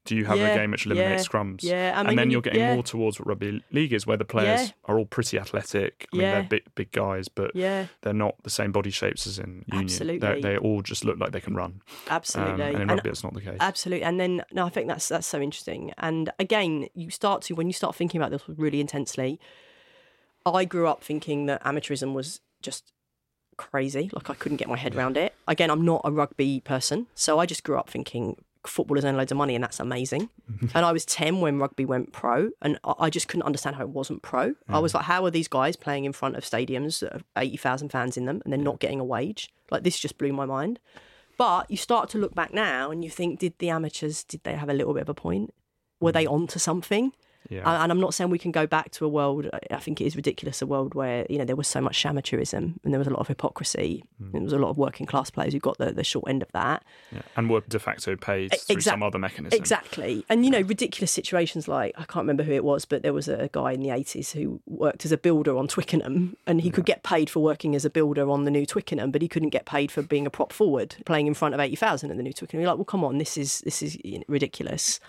[SPEAKER 1] do you have
[SPEAKER 2] Yeah,
[SPEAKER 1] a game which eliminates
[SPEAKER 2] yeah,
[SPEAKER 1] scrums?
[SPEAKER 2] yeah. I mean,
[SPEAKER 1] and then
[SPEAKER 2] and
[SPEAKER 1] you're
[SPEAKER 2] you-
[SPEAKER 1] getting
[SPEAKER 2] yeah.
[SPEAKER 1] more towards what rugby league is, where the players
[SPEAKER 2] Yeah.
[SPEAKER 1] are all pretty athletic. I mean,
[SPEAKER 2] Yeah.
[SPEAKER 1] they're big, big guys, but
[SPEAKER 2] Yeah,
[SPEAKER 1] they're not the same body shapes as in union.
[SPEAKER 2] Absolutely.
[SPEAKER 1] They they all just look like they can run.
[SPEAKER 2] absolutely.
[SPEAKER 1] Um, and in
[SPEAKER 2] And-
[SPEAKER 1] rugby, it's not the case.
[SPEAKER 2] Absolutely. And then, no, I think that's that's so interesting. And again, you start to, when you start thinking about this really intensely, I grew up thinking that amateurism was just crazy. Like I couldn't get my head around it. Again, I'm not a rugby person. So I just grew up thinking footballers earn loads of money and that's amazing. And I was ten when rugby went pro and I I just couldn't understand how it wasn't pro. I was like, how are these guys playing in front of stadiums that have eighty thousand fans in them and they're not getting a wage? Like this just blew my mind. But you start to look back now and you think, did the amateurs, did they have a little bit of a point? Were they onto something?
[SPEAKER 1] Yeah.
[SPEAKER 2] And and I'm not saying we can go back to a world, I think it is ridiculous, a world where, you know, there was so much amateurism and there was a lot of hypocrisy.
[SPEAKER 1] Mm.
[SPEAKER 2] There was a lot of working class players who got the, the short end of that.
[SPEAKER 1] Yeah. And were de facto paid through
[SPEAKER 2] Exact-
[SPEAKER 1] some other mechanism.
[SPEAKER 2] Exactly. And, you know, ridiculous situations like, I can't remember who it was, but there was a guy in the eighties who worked as a builder on Twickenham and he could get paid for working as a builder on the new Twickenham, but he couldn't get paid for being a prop forward, playing in front of eighty thousand in the new Twickenham. You're like, well, come on, this is, this is you know, ridiculous.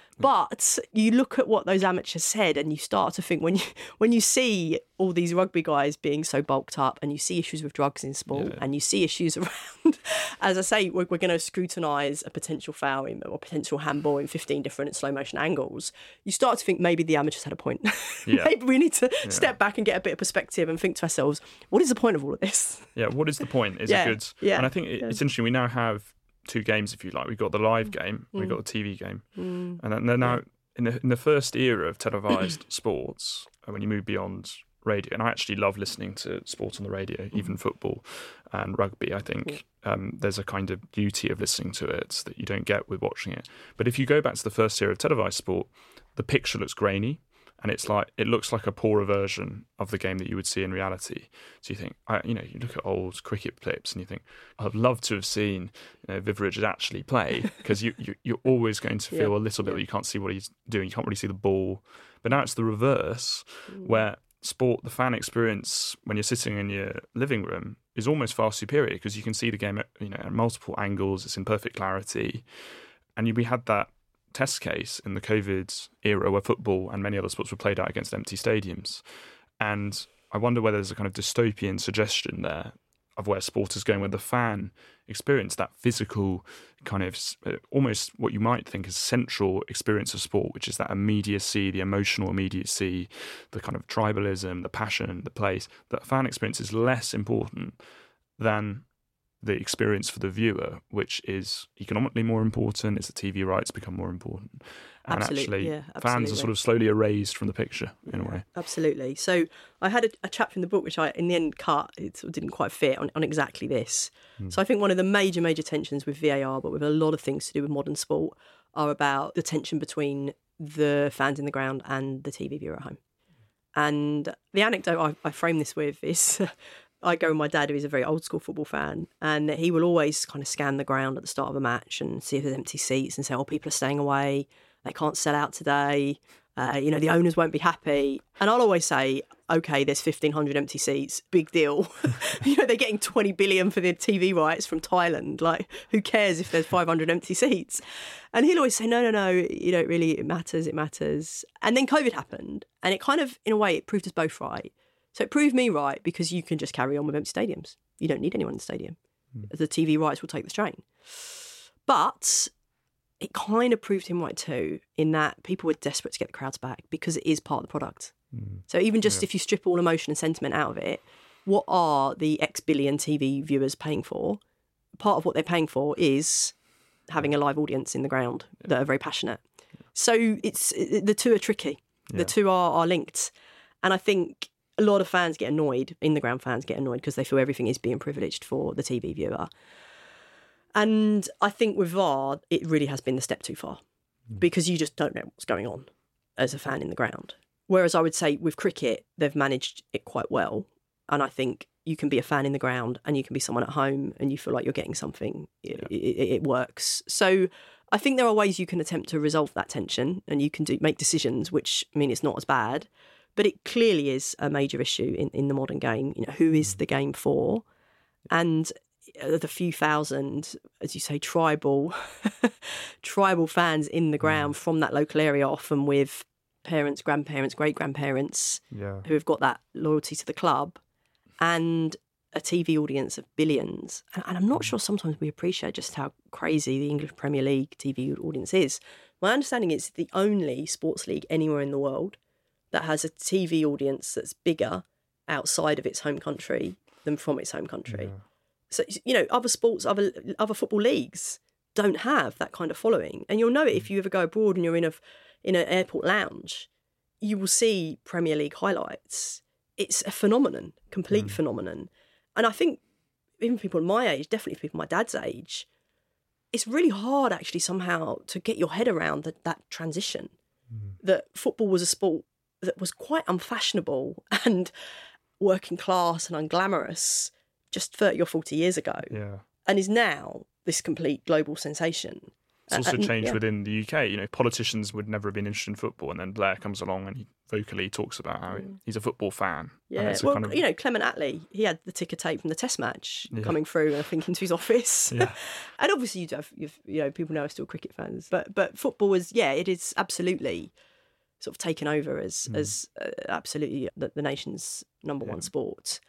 [SPEAKER 2] But you look at what those amateurs said and you start to think when you when you see all these rugby guys being so bulked up and you see issues with drugs in sport
[SPEAKER 1] Yeah.
[SPEAKER 2] and you see issues around, as I say, we're, we're going to scrutinise a potential foul in, or potential handball in fifteen different slow motion angles, you start to think maybe the amateurs had a point.
[SPEAKER 1] Yeah.
[SPEAKER 2] Maybe we need to step back and get a bit of perspective and think to ourselves, what is the point of all of this?
[SPEAKER 1] Yeah, what is the point? Is
[SPEAKER 2] Yeah,
[SPEAKER 1] it good?
[SPEAKER 2] yeah,
[SPEAKER 1] And I think it, it's interesting. We now have two games, if you like. We've got the live game,
[SPEAKER 2] Mm.
[SPEAKER 1] we've got the T V game. And then they're now, in the, in the first era of televised sports, and when you move beyond radio, and I actually love listening to sport on the radio, even football and rugby, I think um, there's a kind of beauty of listening to it that you don't get with watching it. But if you go back to the first era of televised sport, the picture looks grainy. And it's like it looks like a poorer version of the game that you would see in reality. So you think, I, you know, you look at old cricket clips and you think, I'd love to have seen, you know, Viv Richards actually play because you, you you're always going to feel
[SPEAKER 2] Yeah,
[SPEAKER 1] a little bit
[SPEAKER 2] yeah.
[SPEAKER 1] that you can't see what he's doing. You can't really see the ball. But now it's the reverse, where sport, the fan experience when you're sitting in your living room is almost far superior because you can see the game at, you know, at multiple angles. It's in perfect clarity, and you, we had that test case in the COVID era where football and many other sports were played out against empty stadiums. And I wonder whether there's a kind of dystopian suggestion there of where sport is going, where the fan experience, that physical kind of uh, almost what you might think is central experience of sport, which is that immediacy, the emotional immediacy, the kind of tribalism, the passion, the place, that fan experience is less important than the experience for the viewer, which is economically more important, as the T V rights become more important. And
[SPEAKER 2] Absolute-
[SPEAKER 1] actually,
[SPEAKER 2] yeah,
[SPEAKER 1] fans are
[SPEAKER 2] absolutely.
[SPEAKER 1] sort of slowly erased from the picture in a way.
[SPEAKER 2] Absolutely. So I had a, a chapter in the book which I, in the end, cut. It sort of didn't quite fit on, on exactly this. So I think one of the major, major tensions with V A R, but with a lot of things to do with modern sport, are about the tension between the fans in the ground and the T V viewer at home. And the anecdote I, I frame this with is I go with my dad, who is a very old school football fan, and he will always kind of scan the ground at the start of a match and see if there's empty seats and say, oh, people are staying away. They can't sell out today. Uh, you know, the owners won't be happy. And I'll always say, OK, there's fifteen hundred empty seats. Big deal. You know, they're getting twenty billion for the T V rights from Thailand. Like, who cares if there's five hundred empty seats? And he'll always say, no, no, no, you know, really, it matters, it matters. And then COVID happened. And it kind of, in a way, it proved us both right. So it proved me right because you can just carry on with empty stadiums. You don't need anyone in the stadium. Mm. The T V rights will take the strain. But it kind of proved him right too, in that people were desperate to get the crowds back because it is part of the product. Mm. So even just yeah. if you strip all emotion and sentiment out of it, what are the X billion T V viewers paying for? Part of what they're paying for is having a live audience in the ground yeah. that are very passionate. So it's it, the two are tricky. Yeah. The two are, are linked. And I think a lot of fans get annoyed, in the ground fans get annoyed because they feel everything is being privileged for the T V viewer. And I think with V A R, it really has been the step too far because you just don't know what's going on as a fan in the ground. Whereas I would say with cricket, they've managed it quite well. And I think you can be a fan in the ground and you can be someone at home and you feel like you're getting something. It, yeah. it, it works. So I think there are ways you can attempt to resolve that tension and you can do, make decisions, which mean it's not as bad. But it clearly is a major issue in, in the modern game. You know, who is the game for? And the few thousand, as you say, tribal, tribal fans in the ground mm. from that local area, often with parents, grandparents, great-grandparents
[SPEAKER 1] yeah.
[SPEAKER 2] who have got that loyalty to the club, and a T V audience of billions. And, and I'm not sure sometimes we appreciate just how crazy the English Premier League T V audience is. My understanding is it's the only sports league anywhere in the world that has a T V audience that's bigger outside of its home country than from its home country. Yeah. So, you know, other sports, other other football leagues don't have that kind of following. And you'll know it if you ever go abroad and you're in a in an airport lounge, you will see Premier League highlights. It's a phenomenon, complete mm. phenomenon. And I think even people my age, definitely people my dad's age, it's really hard actually somehow to get your head around that, that transition, mm. that football was a sport that was quite unfashionable and working class and unglamorous just thirty or forty years ago,
[SPEAKER 1] yeah.
[SPEAKER 2] and is now this complete global sensation.
[SPEAKER 1] It's also
[SPEAKER 2] uh,
[SPEAKER 1] changed
[SPEAKER 2] yeah.
[SPEAKER 1] within the U K. You know, politicians would never have been interested in football, and then Blair comes along and he vocally talks about how mm. he's a football fan.
[SPEAKER 2] Yeah, well, kind of... you know, Clement Attlee, he had the ticker tape from the Test match yeah. coming through, I think, into his office.
[SPEAKER 1] Yeah.
[SPEAKER 2] And obviously, you do have, you've, you know, people know are still cricket fans, but but football is, yeah, it is absolutely sort of taken over as mm. as uh, absolutely the, the nation's number yeah. one sport.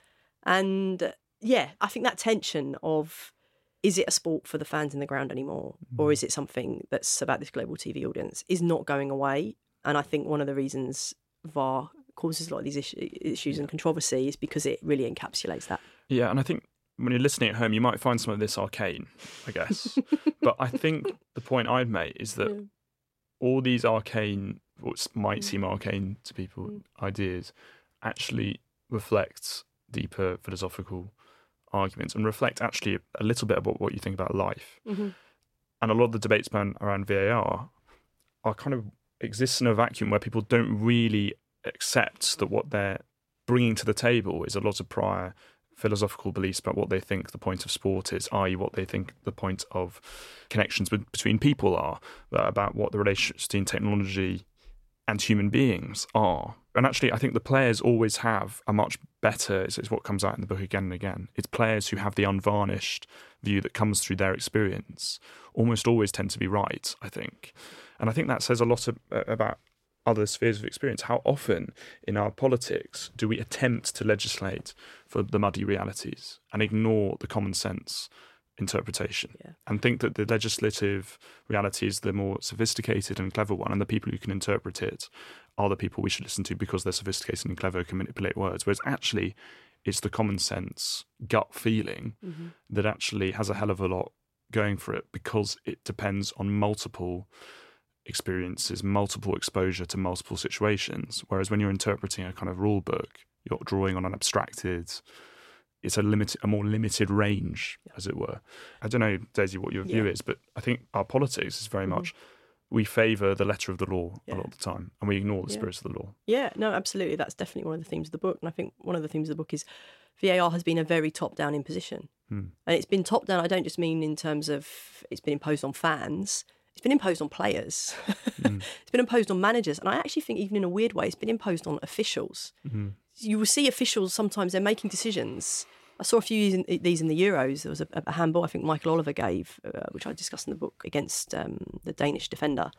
[SPEAKER 2] And uh, yeah, I think that tension of, is it a sport for the fans in the ground anymore? Mm. Or is it something that's about this global T V audience, is not going away. And I think one of the reasons V A R causes a lot of these issue, issues yeah. and controversy is because it really encapsulates that.
[SPEAKER 1] Yeah, and I think when you're listening at home, you might find some of this arcane, I guess. But I think the point I'd make is that yeah. all these arcane, what might mm. seem arcane to people, mm. ideas, actually reflect deeper philosophical arguments and reflect actually a little bit about what you think about life.
[SPEAKER 2] Mm-hmm.
[SPEAKER 1] And a lot of the debates around V A R are kind of exists in a vacuum where people don't really accept that what they're bringing to the table is a lot of prior philosophical beliefs about what they think the point of sport is, that is what they think the point of connections between people are, about what the relationships between technology and human beings are. And actually, I think the players always have a much better, it's what comes out in the book again and again, it's players who have the unvarnished view that comes through their experience, almost always tend to be right, I think. And I think that says a lot of, uh, about other spheres of experience. How often in our politics do we attempt to legislate for the muddy realities and ignore the common sense interpretation
[SPEAKER 2] yeah.
[SPEAKER 1] and think that the legislative reality is the more sophisticated and clever one, and the people who can interpret it are the people we should listen to because they're sophisticated and clever, can manipulate words, whereas actually it's the common sense gut feeling
[SPEAKER 2] mm-hmm.
[SPEAKER 1] that actually has a hell of a lot going for it, because it depends on multiple experiences, multiple exposure to multiple situations, whereas when you're interpreting a kind of rule book, you're drawing on an abstracted, it's a limited, a more limited range, yeah. as it were. I don't know, Daisy, what your view
[SPEAKER 2] yeah.
[SPEAKER 1] is, but I think our politics is very
[SPEAKER 2] mm-hmm.
[SPEAKER 1] much, we favour the letter of the law
[SPEAKER 2] yeah.
[SPEAKER 1] a lot of the time, and we ignore the
[SPEAKER 2] yeah.
[SPEAKER 1] spirit of the law.
[SPEAKER 2] Yeah, no, absolutely. That's definitely one of the themes of the book. And I think one of the themes of the book is V A R has been a very top-down imposition.
[SPEAKER 1] Hmm.
[SPEAKER 2] And it's been top-down, I don't just mean in terms of it's been imposed on fans, it's been imposed on players.
[SPEAKER 1] Mm.
[SPEAKER 2] It's been imposed on managers. And I actually think even in a weird way, it's been imposed on officials.
[SPEAKER 1] Mm-hmm.
[SPEAKER 2] You will see officials, sometimes they're making decisions. I saw a few in, these in the Euros. There was a, a handball I think Michael Oliver gave, uh, which I discussed in the book, against um, the Danish defender,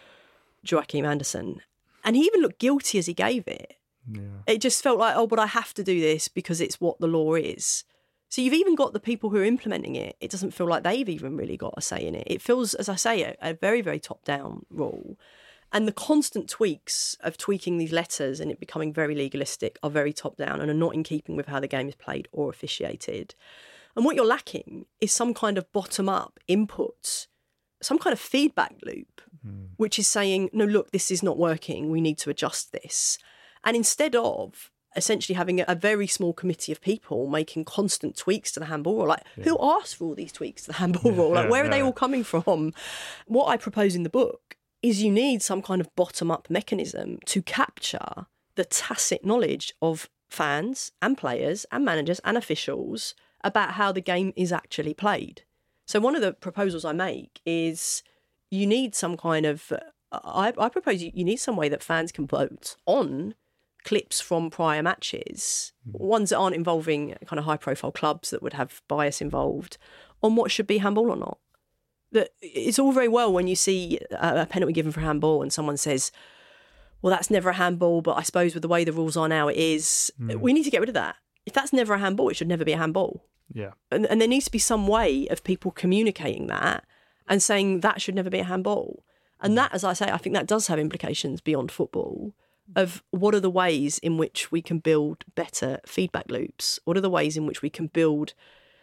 [SPEAKER 2] Joachim Andersen. And he even looked guilty as he gave it.
[SPEAKER 1] Yeah.
[SPEAKER 2] It just felt like, oh, but I have to do this because it's what the law is. So you've even got the people who are implementing it. It doesn't feel like they've even really got a say in it. It feels, as I say, a, a very, very top-down rule. And the constant tweaks of tweaking these letters and it becoming very legalistic are very top-down and are not in keeping with how the game is played or officiated. And what you're lacking is some kind of bottom-up input, some kind of feedback loop,
[SPEAKER 1] mm.
[SPEAKER 2] which is saying, no, look, this is not working. We need to adjust this. And instead of essentially having a very small committee of people making constant tweaks to the handball rule. Like, yeah. who asked for all these tweaks to the handball
[SPEAKER 1] yeah,
[SPEAKER 2] rule? Like,
[SPEAKER 1] yeah,
[SPEAKER 2] where are
[SPEAKER 1] yeah.
[SPEAKER 2] they all coming from? What I propose in the book is you need some kind of bottom-up mechanism to capture the tacit knowledge of fans and players and managers and officials about how the game is actually played. So one of the proposals I make is you need some kind of... I, I propose you, you need some way that fans can vote on clips from prior matches, ones that aren't involving kind of high-profile clubs that would have bias involved, on what should be handball or not. That it's all very well when you see a penalty given for handball and someone says, well, that's never a handball, but I suppose with the way the rules are now, it is. Mm. We need to get rid of that. If that's never a handball, it should never be a handball.
[SPEAKER 1] Yeah.
[SPEAKER 2] And, and there needs to be some way of people communicating that and saying that should never be a handball. And that, as I say, I think that does have implications beyond football of what are the ways in which we can build better feedback loops? What are the ways in which we can build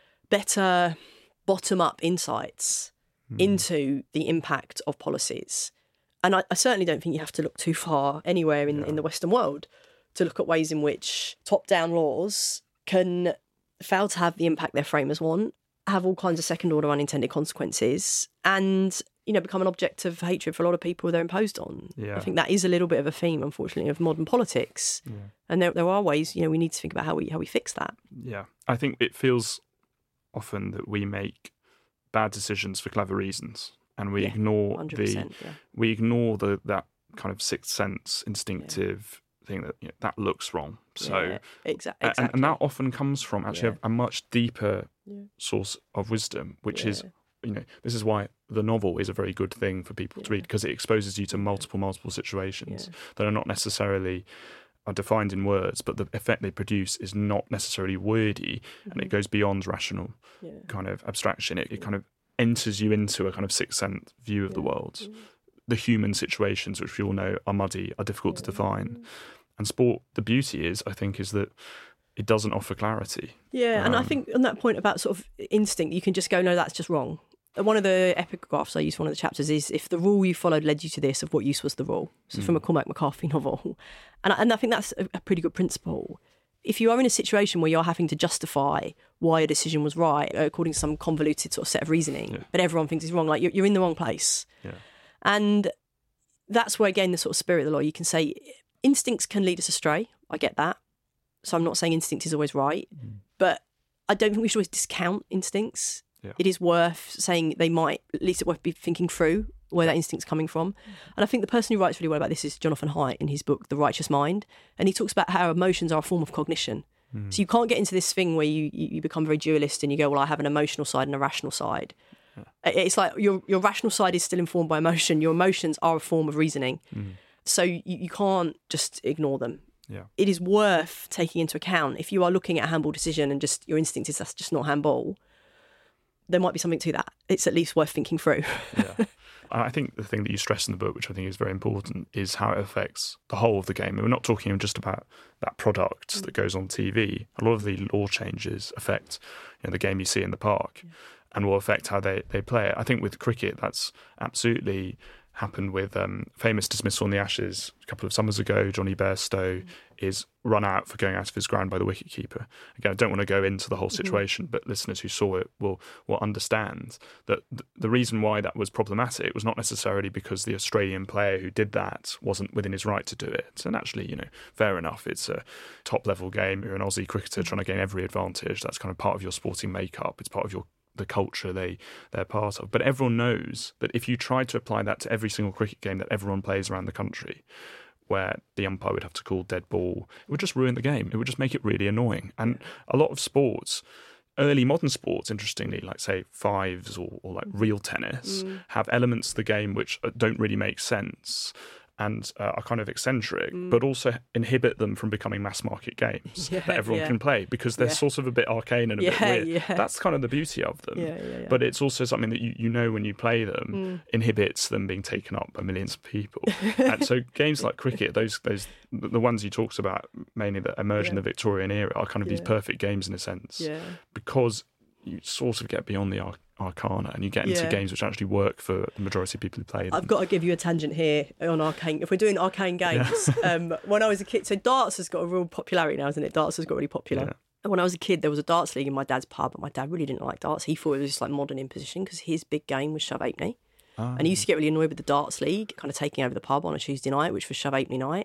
[SPEAKER 2] better bottom-up insights mm. into the impact of policies? And I, I certainly don't think you have to look too far anywhere in, yeah. in the Western world to look at ways in which top-down laws can fail to have the impact their framers want, have all kinds of second-order unintended consequences, and, you know, become an object of hatred for a lot of people they're imposed on.
[SPEAKER 1] Yeah.
[SPEAKER 2] I think that is a little bit of a theme, unfortunately, of modern politics. Yeah. And there, there are ways, you know, we need to think about how we how we fix that.
[SPEAKER 1] Yeah. I think it feels often that we make bad decisions for clever reasons, and we
[SPEAKER 2] yeah,
[SPEAKER 1] ignore the
[SPEAKER 2] yeah.
[SPEAKER 1] we ignore the that kind of sixth sense, instinctive yeah. thing that you know, that looks wrong. So
[SPEAKER 2] yeah, exa- exactly,
[SPEAKER 1] and, and that often comes from actually
[SPEAKER 2] yeah.
[SPEAKER 1] a, a much deeper
[SPEAKER 2] yeah.
[SPEAKER 1] source of wisdom, which
[SPEAKER 2] yeah.
[SPEAKER 1] is, you know, this is why the novel is a very good thing for people
[SPEAKER 2] yeah.
[SPEAKER 1] to read, because it exposes you to multiple, multiple situations
[SPEAKER 2] yeah.
[SPEAKER 1] that are not necessarily are defined in words, but the effect they produce is not necessarily wordy, mm-hmm. and it goes beyond rational
[SPEAKER 2] yeah.
[SPEAKER 1] kind of abstraction. It, it
[SPEAKER 2] yeah.
[SPEAKER 1] kind of enters you into a kind of sixth sense view of
[SPEAKER 2] yeah.
[SPEAKER 1] the world.
[SPEAKER 2] Yeah.
[SPEAKER 1] The human situations, which we all know are muddy, are difficult
[SPEAKER 2] yeah.
[SPEAKER 1] to define. And sport, the beauty is, I think, is that it doesn't offer clarity.
[SPEAKER 2] Yeah,
[SPEAKER 1] um,
[SPEAKER 2] and I think on that point about sort of instinct, you can just go, no, that's just wrong. One of the epigraphs I used for one of the chapters is, if the rule you followed led you to this, of what use was the rule? So mm. from a Cormac McCarthy novel. And, and I think that's a, a pretty good principle. If you are in a situation where you're having to justify why a decision was right, according to some convoluted sort of set of reasoning, yeah. but everyone thinks it's wrong, like you're, you're in the wrong place.
[SPEAKER 1] Yeah.
[SPEAKER 2] And that's where, again, the sort of spirit of the law, you can say instincts can lead us astray. I get that. So I'm not saying instinct is always right, mm. but I don't think we should always discount instincts. Yeah. It is worth saying they might, at least it's worth be thinking through where that instinct's coming from. And I think the person who writes really well about this is Jonathan Haidt in his book, The Righteous Mind. And he talks about how emotions are a form of cognition. Mm. So you can't get into this thing where you, you become very dualist and you go, well, I have an emotional side and a rational side. Yeah. It's like your your rational side is still informed by emotion. Your emotions are a form of reasoning. Mm. So you, you can't just ignore them.
[SPEAKER 1] Yeah.
[SPEAKER 2] It is worth taking into account, if you are looking at a handball decision and just your instinct is that's just not handball, there might be something to that. It's at least worth thinking through.
[SPEAKER 1] Yeah. I think the thing that you stress in the book, which I think is very important, is how it affects the whole of the game. And we're not talking just about that product mm. that goes on T V. A lot of the law changes affect, you know, the game you see in the park yeah. and will affect how they, they play it. I think with cricket, that's absolutely happened with um, famous dismissal in the Ashes a couple of summers ago. Johnny Bairstow mm. is run out for going out of his ground by the wicketkeeper. Again, I don't want to go into the whole situation, mm-hmm. but listeners who saw it will will understand that th- the reason why that was problematic was not necessarily because the Australian player who did that wasn't within his right to do it. And actually, you know, fair enough. It's a top-level game. You're an Aussie cricketer trying to gain every advantage. That's kind of part of your sporting makeup. It's part of your the culture they, they're part of. But everyone knows that if you try to apply that to every single cricket game that everyone plays around the country, where the umpire would have to call dead ball, it would just ruin the game. It would just make it really annoying. And a lot of sports, early modern sports, interestingly, like say fives or, or like real tennis, mm. have elements of the game which don't really make sense and uh, are kind of eccentric, mm. but also inhibit them from becoming mass market games yeah, that everyone
[SPEAKER 2] yeah.
[SPEAKER 1] can play because they're yeah. sort of a bit arcane and a
[SPEAKER 2] yeah,
[SPEAKER 1] bit weird.
[SPEAKER 2] Yeah.
[SPEAKER 1] That's kind of the beauty of them.
[SPEAKER 2] Yeah, yeah, yeah.
[SPEAKER 1] But it's also something that you, you know when you play them mm. inhibits them being taken up by millions of people. And so games like cricket, those those the ones you talked about, mainly that emerged yeah. in the Victorian era, are kind of yeah. these perfect games in a sense
[SPEAKER 2] yeah.
[SPEAKER 1] because you sort of get beyond the arc. arcana and you get into
[SPEAKER 2] yeah.
[SPEAKER 1] games which actually work for the majority of people who play them.
[SPEAKER 2] I've got to give you a tangent here on arcane. If we're doing arcane games, yeah. um, when I was a kid, so darts has got a real popularity now, isn't it? Darts has got really popular. Yeah. And when I was a kid, there was a darts league in my dad's pub, and my dad really didn't like darts. He thought it was just like modern imposition because his big game was shove halfpenny. Oh. And he used to get really annoyed with the darts league, kind of taking over the pub on a Tuesday night, which was shove halfpenny night.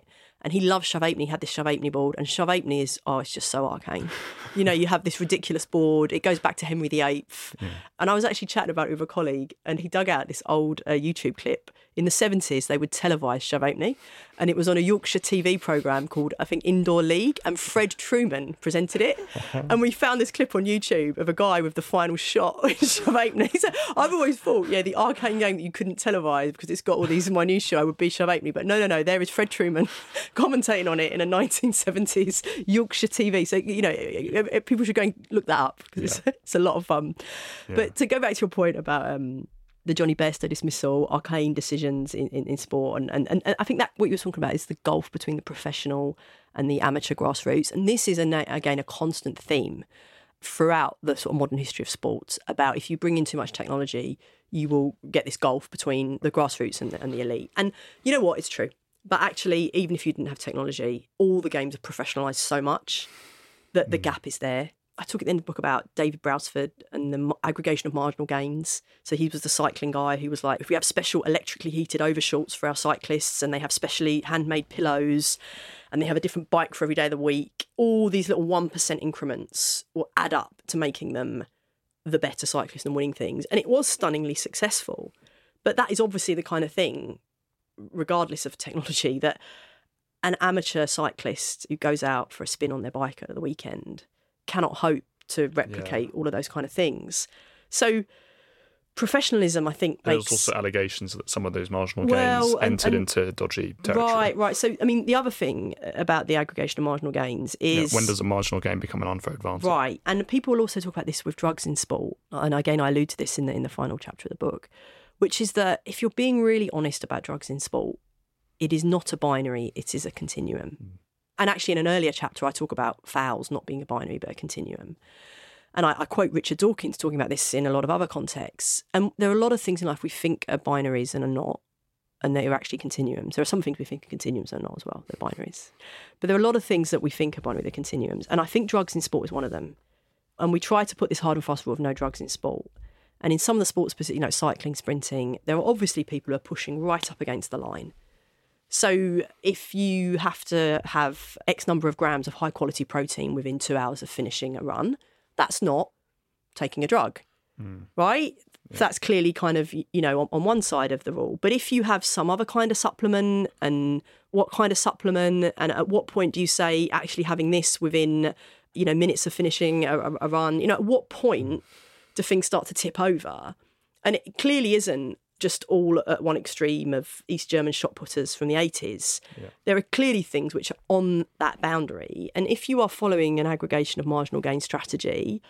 [SPEAKER 2] And he loves Shove Halfpenny. He had this Shove Halfpenny board, and Shove Halfpenny is, oh, it's just so arcane. You know, you have this ridiculous board. It goes back to Henry the Eighth. Yeah. And I was actually chatting about it with a colleague, and he dug out this old uh, YouTube clip. In the seventies, they would televise Shove Halfpenny, and it was on a Yorkshire T V programme called, I think, Indoor League, and Fred Truman presented it. And we found this clip on YouTube of a guy with the final shot in Shove Halfpenny. So I've always thought, yeah, the arcane game that you couldn't televise because it's got all these minutiae would be Shove Halfpenny. But no, no, no, there is Fred Truman commentating on it in a nineteen seventies Yorkshire T V. So, you know, people should go and look that up because yeah. it's, it's a lot of fun. Yeah. But to go back to your point about um, the Jonny Bairstow dismissal, arcane decisions in, in, in sport, and, and, and I think that what you were talking about is the gulf between the professional and the amateur grassroots. And this is, a, again, a constant theme throughout the sort of modern history of sports about if you bring in too much technology, you will get this gulf between the grassroots and the, and the elite. And you know what? It's true. But actually, even if you didn't have technology, all the games are professionalised so much that the mm. gap is there. I talk at the end of the book about David Brailsford and the aggregation of marginal gains. So he was the cycling guy who was like, if we have special electrically heated overshorts for our cyclists and they have specially handmade pillows and they have a different bike for every day of the week, all these little one percent increments will add up to making them the better cyclist and winning things. And it was stunningly successful. But that is obviously the kind of thing, regardless of technology, that an amateur cyclist who goes out for a spin on their bike at the weekend cannot hope to replicate yeah. all of those kind of things. So professionalism, I think,
[SPEAKER 1] There's
[SPEAKER 2] makes...
[SPEAKER 1] also allegations that some of those marginal
[SPEAKER 2] well,
[SPEAKER 1] gains
[SPEAKER 2] and,
[SPEAKER 1] entered
[SPEAKER 2] and,
[SPEAKER 1] into dodgy territory.
[SPEAKER 2] Right, right. So, I mean, the other thing about the aggregation of marginal gains is...
[SPEAKER 1] Yeah, when does a marginal gain become an unfair advantage?
[SPEAKER 2] Right, and people will also talk about this with drugs in sport. And again, I allude to this in the, in the final chapter of the book, which is that if you're being really honest about drugs in sport, it is not a binary, it is a continuum. Mm. And actually, in an earlier chapter, I talk about fouls not being a binary, but a continuum. And I, I quote Richard Dawkins talking about this in a lot of other contexts. And there are a lot of things in life we think are binaries and are not, and they are actually continuums. There are some things we think are continuums and are not as well. They're binaries. But there are a lot of things that we think are binary, they're continuums. And I think drugs in sport is one of them. And we try to put this hard and fast rule of no drugs in sport. And in some of the sports, you know, cycling, sprinting, there are obviously people who are pushing right up against the line. So if you have to have X number of grams of high quality protein within two hours of finishing a run, that's not taking a drug, mm. right? Yeah. That's clearly kind of, you know, on, on one side of the rule. But if you have some other kind of supplement, and what kind of supplement, and at what point do you say actually having this within, you know, minutes of finishing a, a, a run, you know, at what point do things start to tip over? And it clearly isn't just all at one extreme of East German shot putters from the eighties. Yeah. There are clearly things which are on that boundary. And if you are following an aggregation of marginal gain strategy,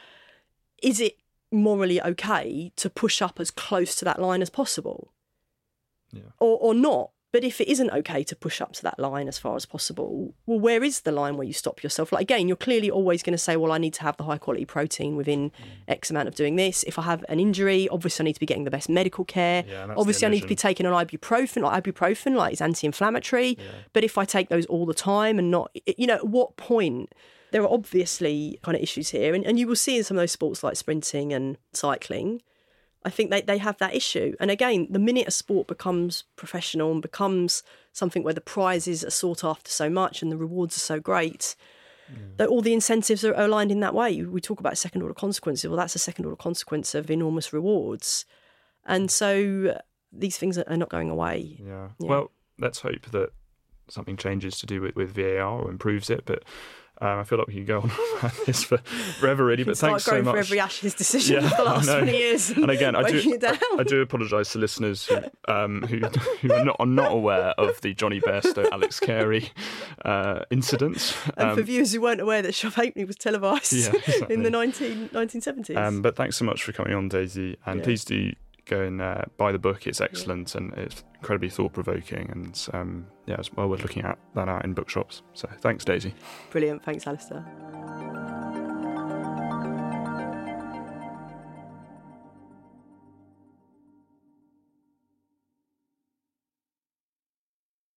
[SPEAKER 2] is it morally okay to push up as close to that line as possible? Yeah. Or, or not? But if it isn't okay to push up to that line as far as possible, well, where is the line where you stop yourself? Like, again, you're clearly always going to say, well, I need to have the high quality protein within mm. X amount of doing this. If I have an injury, obviously I need to be getting the best medical care. Yeah, obviously I need to be taking an ibuprofen, like ibuprofen, like it's anti-inflammatory. Yeah. But if I take those all the time and not, you know, at what point? There are obviously kind of issues here. And, and you will see in some of those sports like sprinting and cycling, I think they, they have that issue. And again, the minute a sport becomes professional and becomes something where the prizes are sought after so much and the rewards are so great, yeah. that all the incentives are aligned in that way. We talk about second order consequences. Well, that's a second order consequence of enormous rewards. And so these things are not going away.
[SPEAKER 1] Yeah. yeah. Well, let's hope that something changes to do with, with V A R or improves it. But Um, I feel like we could go on about this for forever, really. But thanks so much.
[SPEAKER 2] For every Ashes decision yeah, for the last twenty years.
[SPEAKER 1] And again, I do, I, I do apologise to listeners who um, who, who are not are not aware of the Jonny Bairstow, Alex Carey uh, incidents.
[SPEAKER 2] And
[SPEAKER 1] um,
[SPEAKER 2] for viewers who weren't aware that Shove Halfpenny was televised yeah, exactly. in the nineteen seventies.
[SPEAKER 1] Um, but thanks so much for coming on, Daisy. And yeah. please do go and uh, buy the book. It's excellent yeah. and it's incredibly thought-provoking, and um, yeah, it's well worth looking at that out in bookshops. So thanks, Daisy.
[SPEAKER 2] Brilliant. Thanks, Alistair.